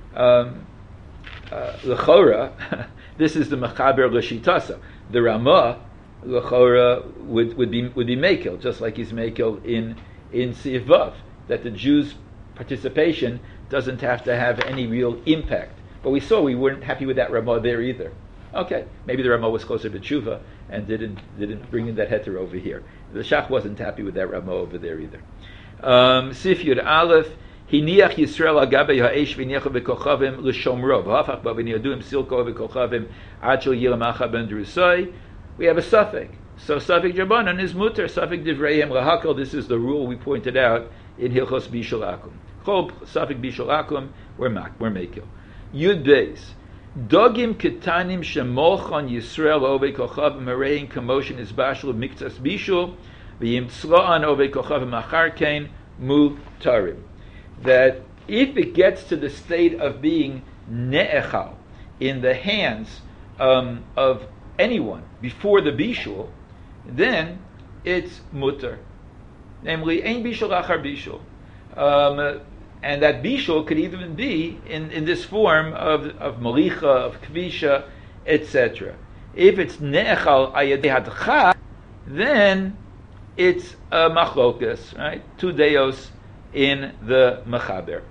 [SPEAKER 1] Lechora, this is the mechaber l'shitasa. The Ramah lechora would would be would be mekel, just like he's mekel in in Seif Vav, that the Jews' participation doesn't have to have any real impact. But we saw we weren't happy with that Ramah there either. Okay, maybe the Ramah was closer to Tshuva and didn't didn't bring in that heter over here. The Shach wasn't happy with that Ramah over there either. Um, Sif Yud Aleph, Hiniach Yisrael agabe ha'esh v'niach v'kochavim l'shomro v'hafach ba v'niyaduim silko v'kochavim ad shel yilamacha ben drusai. We have a suffix. So suffix Jabanan is muter, suffix Divreihem lahakol. This is the rule we pointed out in Hilchos Bishul Akum. Chol suffix Bishul Akum, we're mak, we're mekil. Yud Beis. Dogim ketanim shemolchan Yisrael ovei kochavim harein commotion is bashul miktas bishul v'yimtzla'an ovei kochavim achar kain mutarim. That if it gets to the state of being ne'echal in the hands um, of anyone before the bishul, then it's mutar. Namely, ein bishul achar bishul. Um, And that bishul could even be in, in this form of, of malicha, of kvisha, et cetera. If it's ne'echal ayadei hadcha, then it's a machlokas, right? Two deos in the mechaber.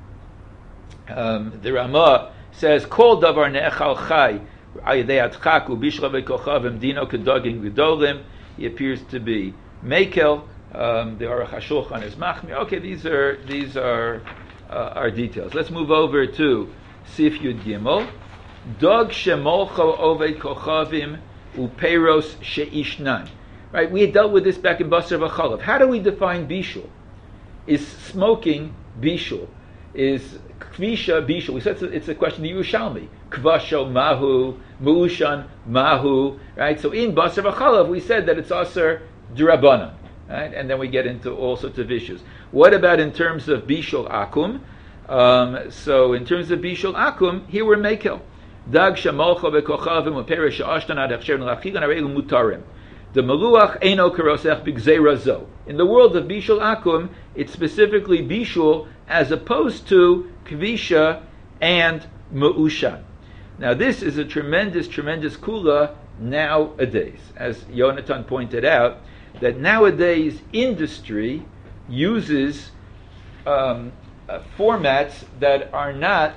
[SPEAKER 1] Um, the Ramah says, "Kol davar ne'echal chai ayadei hadcha ubishla v'kochavim dino kedogin gedolim." He appears to be mekel. Um, the Aruch HaShulchan is machmir. Okay, these are these are. Uh, our details. Let's move over to Sif Yud Gimel. Dog shemolcho ovei kochavim upeiros sheishnan. Right, we had dealt with this back in Basar V'chalav. How do we define bishul? Is smoking bishul? Is kvisha bishul? We said it's a, it's a question to Yerushalmi. Kvasho mahu, muushan mahu. Right. So in Basar V'chalav we said that it's aser d'Rabbanan. Right? And then we get into all sorts of issues. What about in terms of Bishul Akum? Um, so in terms of Bishul Akum, here we're Mekel. Dag Shamolcha Bekochavim Uperish Ashtan Ad Achsher Lachigan Arelu Mutarim. The Maluach Eino Karosech Bigzeira Zo. In the world of Bishul Akum, it's specifically Bishul as opposed to Kvisha and Mu'ushan. Now this is a tremendous, tremendous kula nowadays. As Yonatan pointed out, that nowadays industry uses um, uh, formats that are not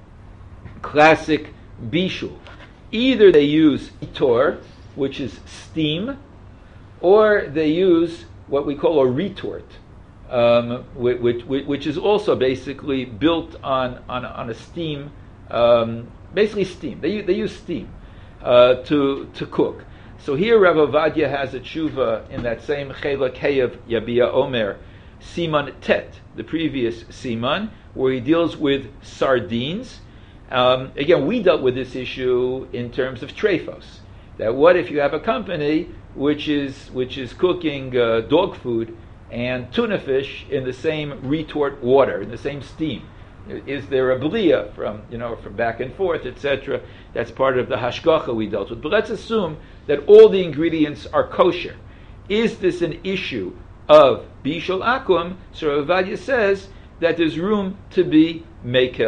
[SPEAKER 1] classic bishul. Either they use itor, which is steam, or they use what we call a retort, um, which, which, which is also basically built on on, on a steam, um, basically steam. They they use steam uh, to to cook. So here Rav Ovadia has a tshuva in that same Chelak Hey of Yabia Omer, Siman Tet, the previous Siman, where he deals with sardines. Um, again, we dealt with this issue in terms of trephos. That what if you have a company which is which is cooking uh, dog food and tuna fish in the same retort water, in the same steam? Is there a blia from you know from back and forth, et cetera? That's part of the hashgacha we dealt with. But let's assume that all the ingredients are kosher. Is this an issue of bishul akum? So Ovadia says that there's room to be mekel,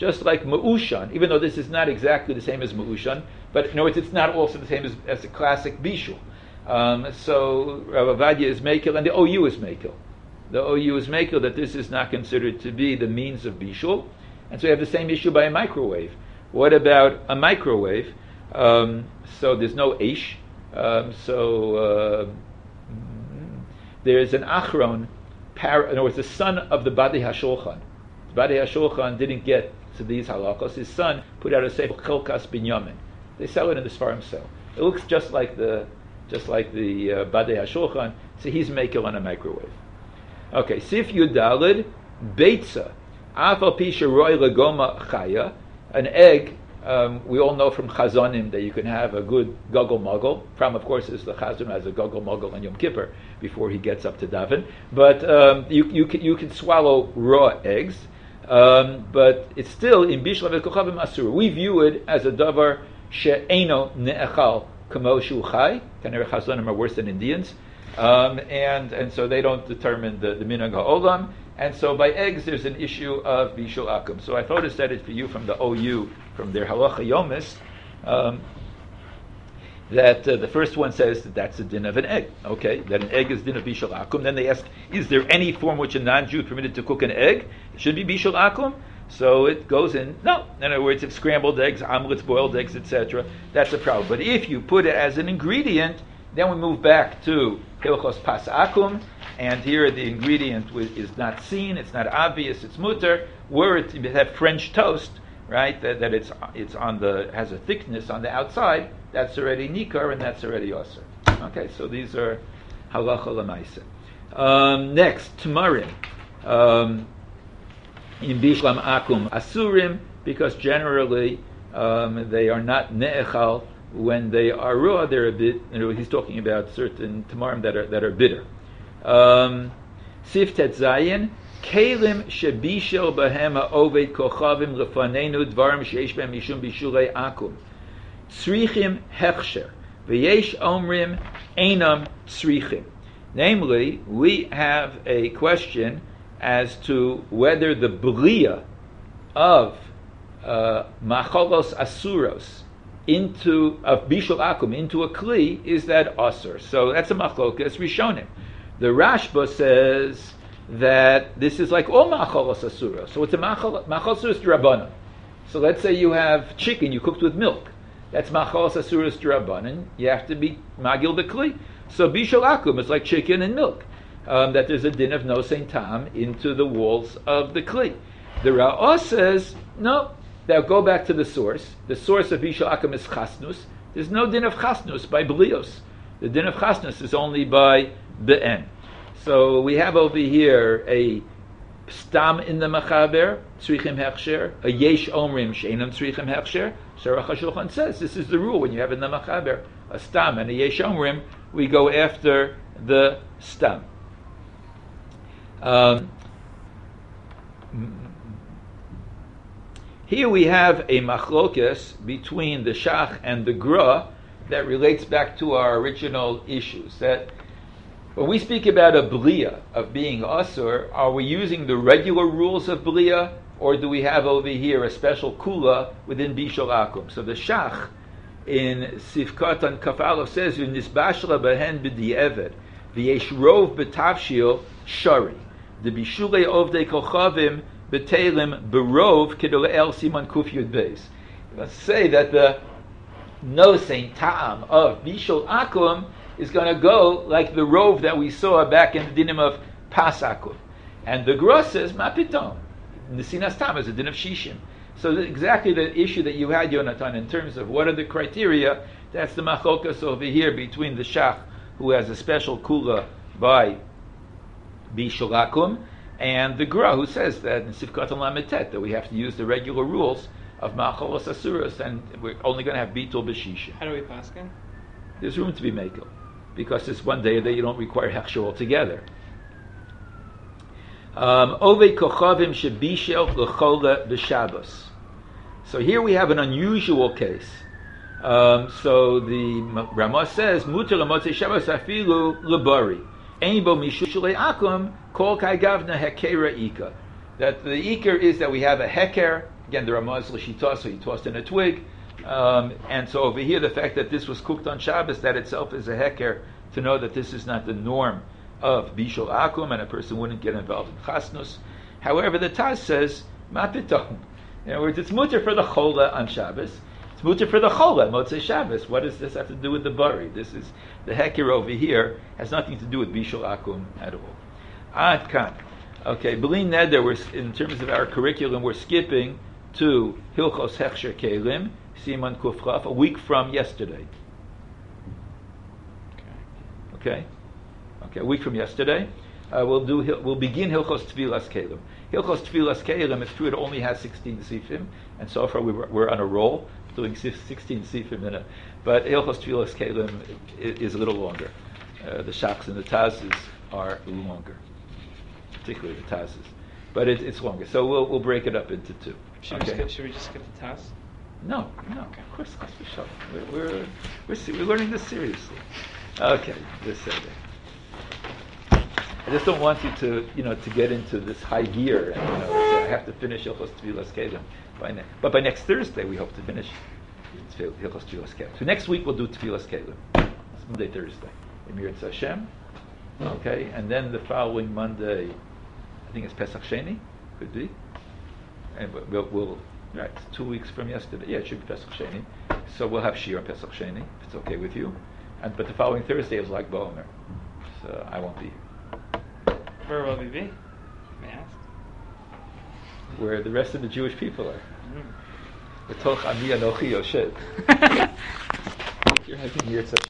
[SPEAKER 1] just like Ma'ushan, even though this is not exactly the same as Ma'ushan, but in other words, it's not also the same as, as a classic Bishul. Um, so Rav Avadia is Mekel, and the O U is Mekel. The O U is Mekel that this is not considered to be the means of Bishul, and so we have the same issue by a microwave. What about a microwave? Um, so there's no Eish, um, so uh, there's an Achron, par- in other words, the son of the Badei HaShulchan. The Badei HaShulchan didn't get to these halachos. His son put out a sefer Chilkas Binyamin. They sell it in the Sfarim sale. It looks just like the just like the uh, Badei HaShulchan. So he's making on a microwave. Okay, Sif Yudalid Beitza Afal Pisha Roy Legoma Chaya, an egg. Um, we all know from Chazonim that you can have a good goggle muggle. From, of course, is the Chazon has a goggle muggle on Yom Kippur before he gets up to daven. But um, you you can you can swallow raw eggs, um, but it's still in Bishla v'Kochavim Asur. We view it as a davar she'eno ne'echal kamo shu chai. Kanei Chazonim are worse than Indians, um, and and so they don't determine the the minhag ha'olam. And so by eggs, there's an issue of bishul akum. So I thought I said it for you from the O U, from their halacha yomis, um, that uh, the first one says that that's the din of an egg. Okay, that an egg is din of bishul akum. Then they ask, is there any form which a non-Jew is permitted to cook an egg? It should be bishul akum. So it goes in, no. In other words, if scrambled eggs, omelets, boiled eggs, et cetera, that's a problem. But if you put it as an ingredient, then we move back to hilchos pas akum. And here the ingredient is not seen, it's not obvious, it's mutter. Were it to have French toast, right, that, that it's it's on the has a thickness on the outside, that's already nikar and that's already osir. Okay, so these are halacha l'maisa. Um, next, tamarim. Um, in bishlam akum asurim, because generally um, they are not ne'echal when they are raw. They're a bit. You know, he's talking about certain tamarim that are that are bitter. Um, Sif Tet Zayin, Kalim Shebishel Bahem Ha'oved Kochavim Lefanenu Dvarim Sheish Bem Mishum Bishulei Akum Tzrichim Hechsher V'yesh Omrim Einam Tzrichim. Namely, we have a question as to whether the blia of uh, Macholos Asuros into of Bishul Akum into a kli is that asur. So that's a machlokas rishonim. The Rashba says that this is like all machalos asura. So it's a machalos asuras d'Rabbanan. So let's say you have chicken you cooked with milk. That's machalos asuras d'Rabbanan. You have to be magil b'kli. So bishul akum is like chicken and milk. Um, that there's a din of no saint tam into the walls of the kli. The Ra'ah says no. They'll go back to the source. The source of bishul akum is chasnus. There's no din of chasnus by blios. The din of chasnus is only by be'en. So we have over here a stam in the machaber, tzrichim hechsher, a yesh omrim sheinam tzrichim hechsher. Sarach HaShulchan says this is the rule when you have in the machaber a stam and a yesh omrim, we go after the stam. Um, here we have a machlokas between the shach and the gra that relates back to our original issues. That when we speak about a blia of being asur, are we using the regular rules of blia, or do we have over here a special kula within bishul akum? So the shach in Sifkat and Kafalov says, "V'nisbashla behen b'di'eved v'yesh rov b'tavshil shari the bishulei ovdei kochavim b'telim b'rov kedol el siman kuf yud beis." Let's say that the no saint ta'am of bishul akum is going to go like the rov that we saw back in the dinim of pasakum, and the Gra says mapitom nesinas tam is a din of shishim. So the, exactly the issue that you had, Yonatan, in terms of what are the criteria. That's the machokas over here between the shach who has a special kula by bishul akum and the Gra who says that in Sifkat and Lametet that we have to use the regular rules of macholos asuras and we're only going to have bitul b'shishim.
[SPEAKER 2] How do we paskin?
[SPEAKER 1] There's room to be makel, because it's one day that you don't require hechsher altogether. Ovei kochavim shebishel l'chola b'Shabbos. So here we have an unusual case. Um, so the Ramah says, "Muter l'motzei Shabbos afilu lebari, ein bo mishul shlei akum kol kai gavna hekera ika." That the ikar is that we have a heker Again, the Ramaz l'shita, so he tossed in a twig. Um, and so over here, the fact that this was cooked on Shabbos, that itself is a heker to know that this is not the norm of bishul akum, and a person wouldn't get involved in chasnus. However, the Taz says, ma pitom. In other words, it's mutter for the chola on Shabbos. It's mutter for the chola, Motzei Shabbos. What does this have to do with the bari? This is, the heker over here has nothing to do with bishul akum at all. Ad kan. Okay, B'li Neder, we're, in terms of our curriculum, we're skipping to Hilchos Hechsher Kelim, Siman Kufchaf, a week from yesterday. Okay? Okay, a week from yesterday. Uh, we'll do. We'll begin Hilchos Tfilas Kelim. Hilchos Tfilas Kelim, it's true it only has sixteen sifim, and so far we were, we're on a roll, doing sixteen sifim in a, but Hilchos Tfilas Kelim is, is a little longer. Uh, the Shachs and the Tazes are longer, particularly the Tazes, but it, it's longer. So we'll we'll break it up into two.
[SPEAKER 2] Should,
[SPEAKER 1] okay.
[SPEAKER 2] we, skip, should we just skip the task?
[SPEAKER 1] No, no, okay. Of course, of course we're we're we're, we're, we're learning this seriously. Okay, this Saturday. I just don't want you to, you know, to get into this high gear and, you know, say, I have to finish Hilchos Tfilas Kelim by ne- but by next Thursday we hope to finish Hilchos Tfilas Kelim. So next week we'll do Tfilas Kelim. It's Monday, Thursday. Emir Tzah Hashem. Okay, and then the following Monday, I think it's Pesach Sheni, could be. And we'll, we'll right, it's two weeks from yesterday. Yeah, it should be Pesach Sheni. So we'll have Shir on Pesach Sheni, if it's okay with you. And but the following Thursday is like Ba'omer. So I won't be here.
[SPEAKER 2] Where will we be? May I ask?
[SPEAKER 1] Where the rest of the Jewish people are.
[SPEAKER 2] Mm.
[SPEAKER 1] B'toch Ami Anochi Yoshed. You're having here such